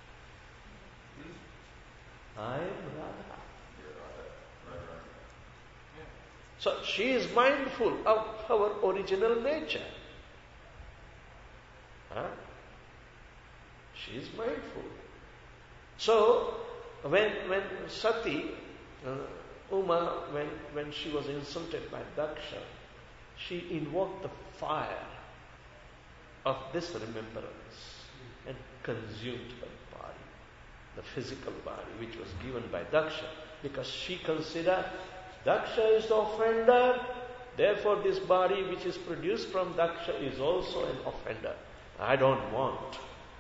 I am Radha. So she is mindful of our original nature. Huh? She is mindful. So when when Sati, uh, Uma, when, when she was insulted by Daksha, she invoked the fire of this remembrance and consumed her body, the physical body which was given by Daksha, because she considered Daksha is the offender, therefore this body which is produced from Daksha is also an offender. I don't want.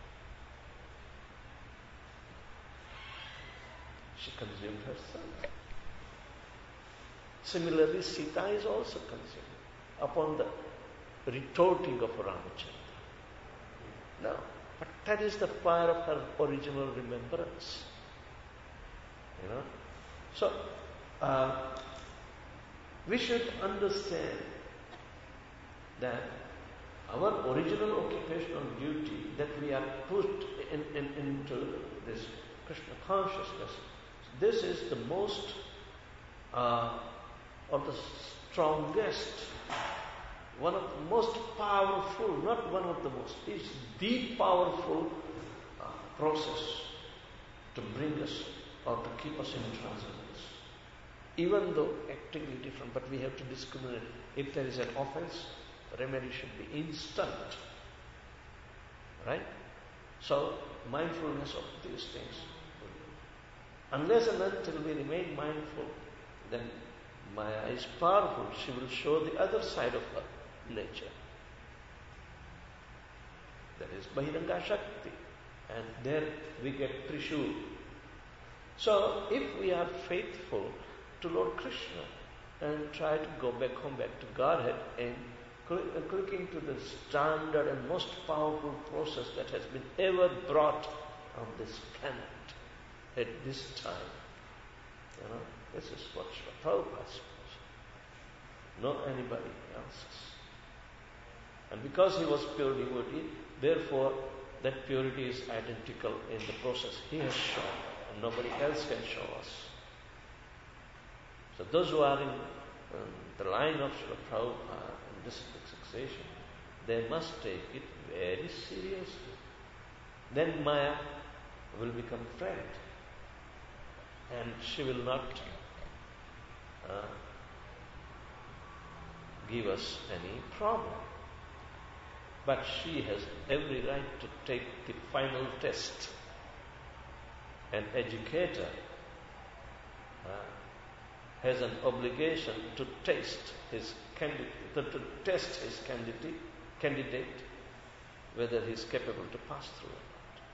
She consumed herself. Similarly, Sita is also consumed upon the retorting of Ramachandra. Now, But that is the fire of her original remembrance. You know? So, uh, we should understand that our original occupational duty that we are put in, in, into this Krishna consciousness, this is the most uh, or the strongest, one of the most powerful, not one of the most, it's the powerful uh, process to bring us or to keep us in transcendence. Even though acting is different, but we have to discriminate. If there is an offense, remedy should be instant. Right? So, mindfulness of these things. Unless and until we remain mindful, then Maya is powerful. She will show the other side of her nature. That is Bahiranga Shakti. And there we get Trishul. So, if we are faithful to Lord Krishna and try to go back home, back to Godhead, and clicking to the standard and most powerful process that has been ever brought on this planet at this time. You know, this is what Srila Prabhupada spoke. Not anybody else's. And because he was pure devotee, therefore that purity is identical in the process he has shown, and nobody else can show us. So those who are in um, the line of Srila Prabhupada and disciplic succession, they must take it very seriously. Then Maya will become friend, and she will not uh, give us any problem. But she has every right to take the final test. An educator uh, has an obligation to taste his candidate, to, to test his candidate, candidate whether he is capable to pass through or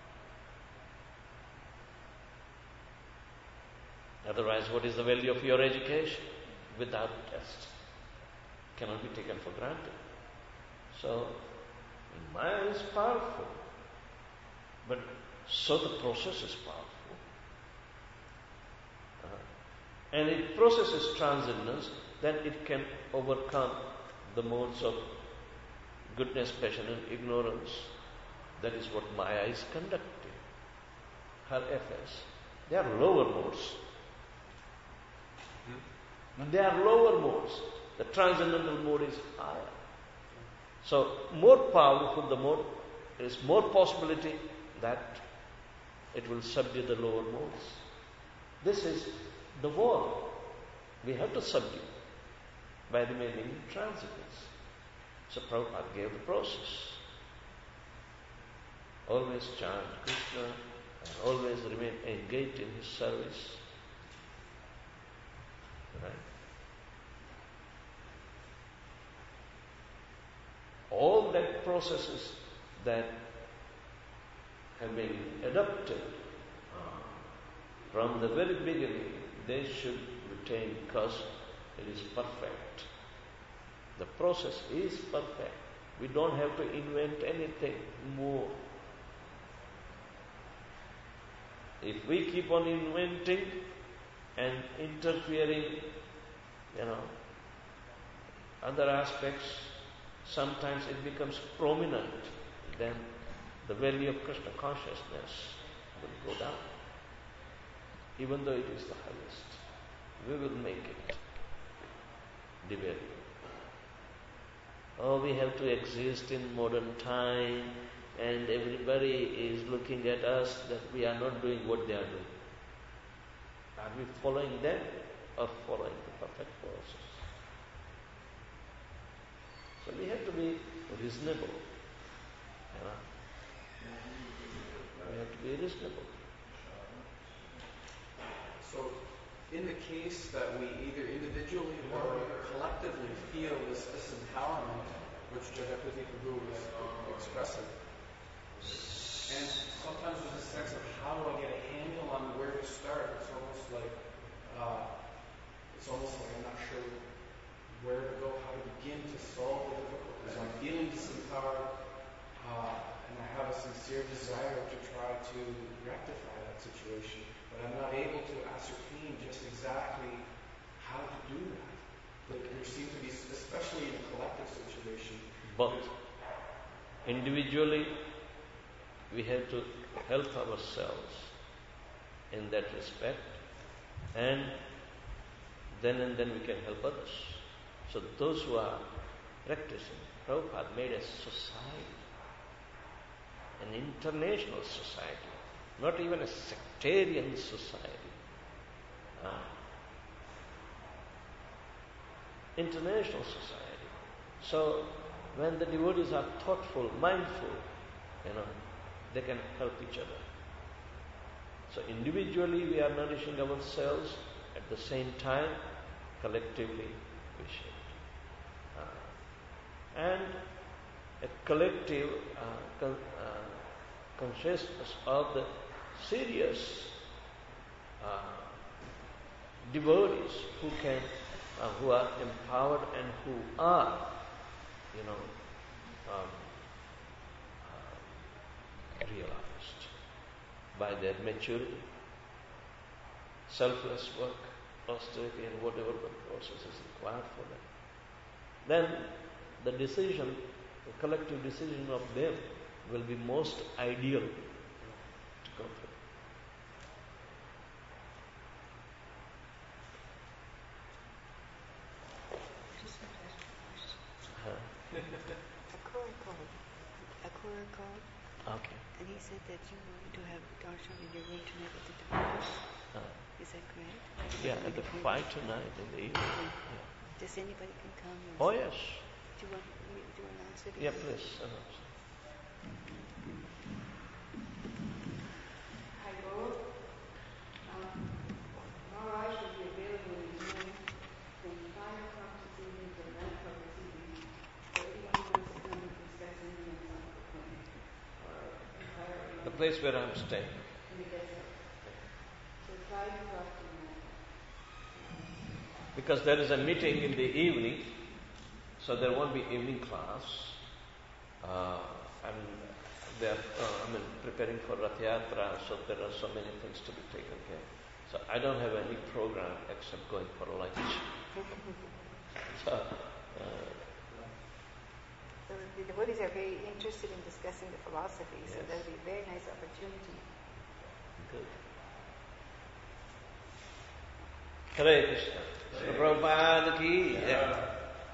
not. Otherwise, what is the value of your education without test? Cannot be taken for granted. So, Maya is powerful, but so the process is powerful. Uh, and it processes transcendence, then it can overcome the modes of goodness, passion and ignorance. That is what Maya is conducting. Her affairs. They are lower modes. Hmm? They are lower modes. The transcendental mode is higher. So, more powerful the mode, there is more possibility that it will subdue the lower modes. This is the war. We have to subdue by remaining in transcendence. So, Prabhupada gave the process. Always chant Krishna and always remain engaged in his service. Right? All that processes that have been adopted uh, from the very beginning, they should retain because it is perfect. The process is perfect. We don't have to invent anything more. If we keep on inventing and interfering, you know, other aspects, sometimes it becomes prominent, then the value of Krishna consciousness will go down. Even though it is the highest, we will make it debatable. Oh, we have to exist in modern time and everybody is looking at us that we are not doing what they are doing. Are we following them or following the perfect process? So we have to be reasonable. You know? We have to be reasonable. So, in the case that we either individually or collectively feel this disempowerment, which Jagapati Prabhu was uh, expressing, and sometimes there's a sense of how do I get a handle on where to start? It's almost like uh, it's almost like I'm not sure where to go, how to begin to solve the difficulties. I'm feeling disempowered, uh, and I have a sincere desire to try to rectify that situation, but I'm not able to ascertain just exactly how to do that. There, there seems to be, especially in a collective situation, both. Individually, we have to help ourselves in that respect, and then and then we can help others. So those who are practicing, Prabhupada made a society, an international society, not even a sectarian society. Ah. International society. So when the devotees are thoughtful, mindful, you know, they can help each other. So individually we are nourishing ourselves, at the same time collectively we should. Uh, and a collective uh, con- uh, consciousness of the serious uh, devotees who can, uh, who are empowered and who are, you know, um, uh, realized by their maturity, selfless work, austerity, and whatever the process is required for them. Then the decision, the collective decision of them will be most ideal to go through. Akura called. Akura called. Okay. And he said that you wanted to have darshan in your room tonight at the Dhammas. Uh, Is that correct? yeah, at the five tonight in the evening. Yeah. Does anybody can come? Oh yes. Do you want me to announce it? Yeah, please announce. Hi, Gaurav. Um, Maharaj will be available in Zoom from five o'clock this evening till nine o'clock this evening. So anyone who wants to come and discuss anything on Sanskrit point or inquire about The place where I'm staying. in the guest house. So five o'clock till nine o'clock. Because there is a meeting in the evening, so there won't be evening class. Uh, and they are, uh, I mean, preparing for Rath Yatra, so there are so many things to be taken care of. So I don't have any program except going for lunch. so, uh, So the devotees are very interested in discussing the philosophy, so Yes. that would be a very nice opportunity. good. Hare Krishna. Prabhupada ki jai.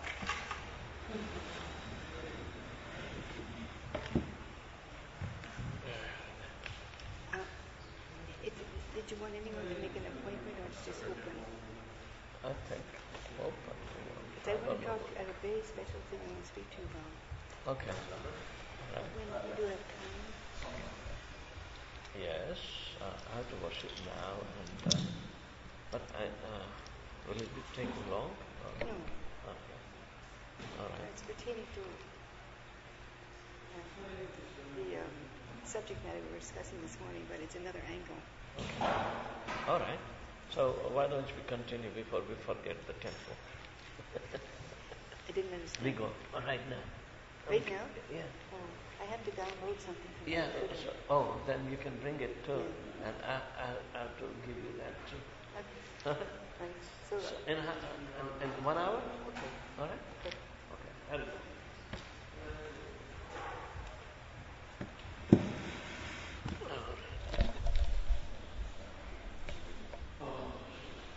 Uh, if, did you want anyone to make an appointment or it's just open? I think open. Because I want to talk, I have a very special thing I want to speak to you about. Okay. Right. When you do have time. Yes, uh, I have to worship now, and uh, but I uh, will it be taking long? Or? No. Okay. All right. It's pertaining to uh, the um, subject matter we were discussing this morning, but it's another angle. Okay. All right. So why don't we continue before we forget the temple? I didn't understand. We go right now. Right Okay. now? Yeah. Oh, I have to download something from Yeah. the computer. So, oh, then you can bring it too, Yeah. and I, I, I have to give you that too. Okay. Right. So, So in, ha- in, in one hour?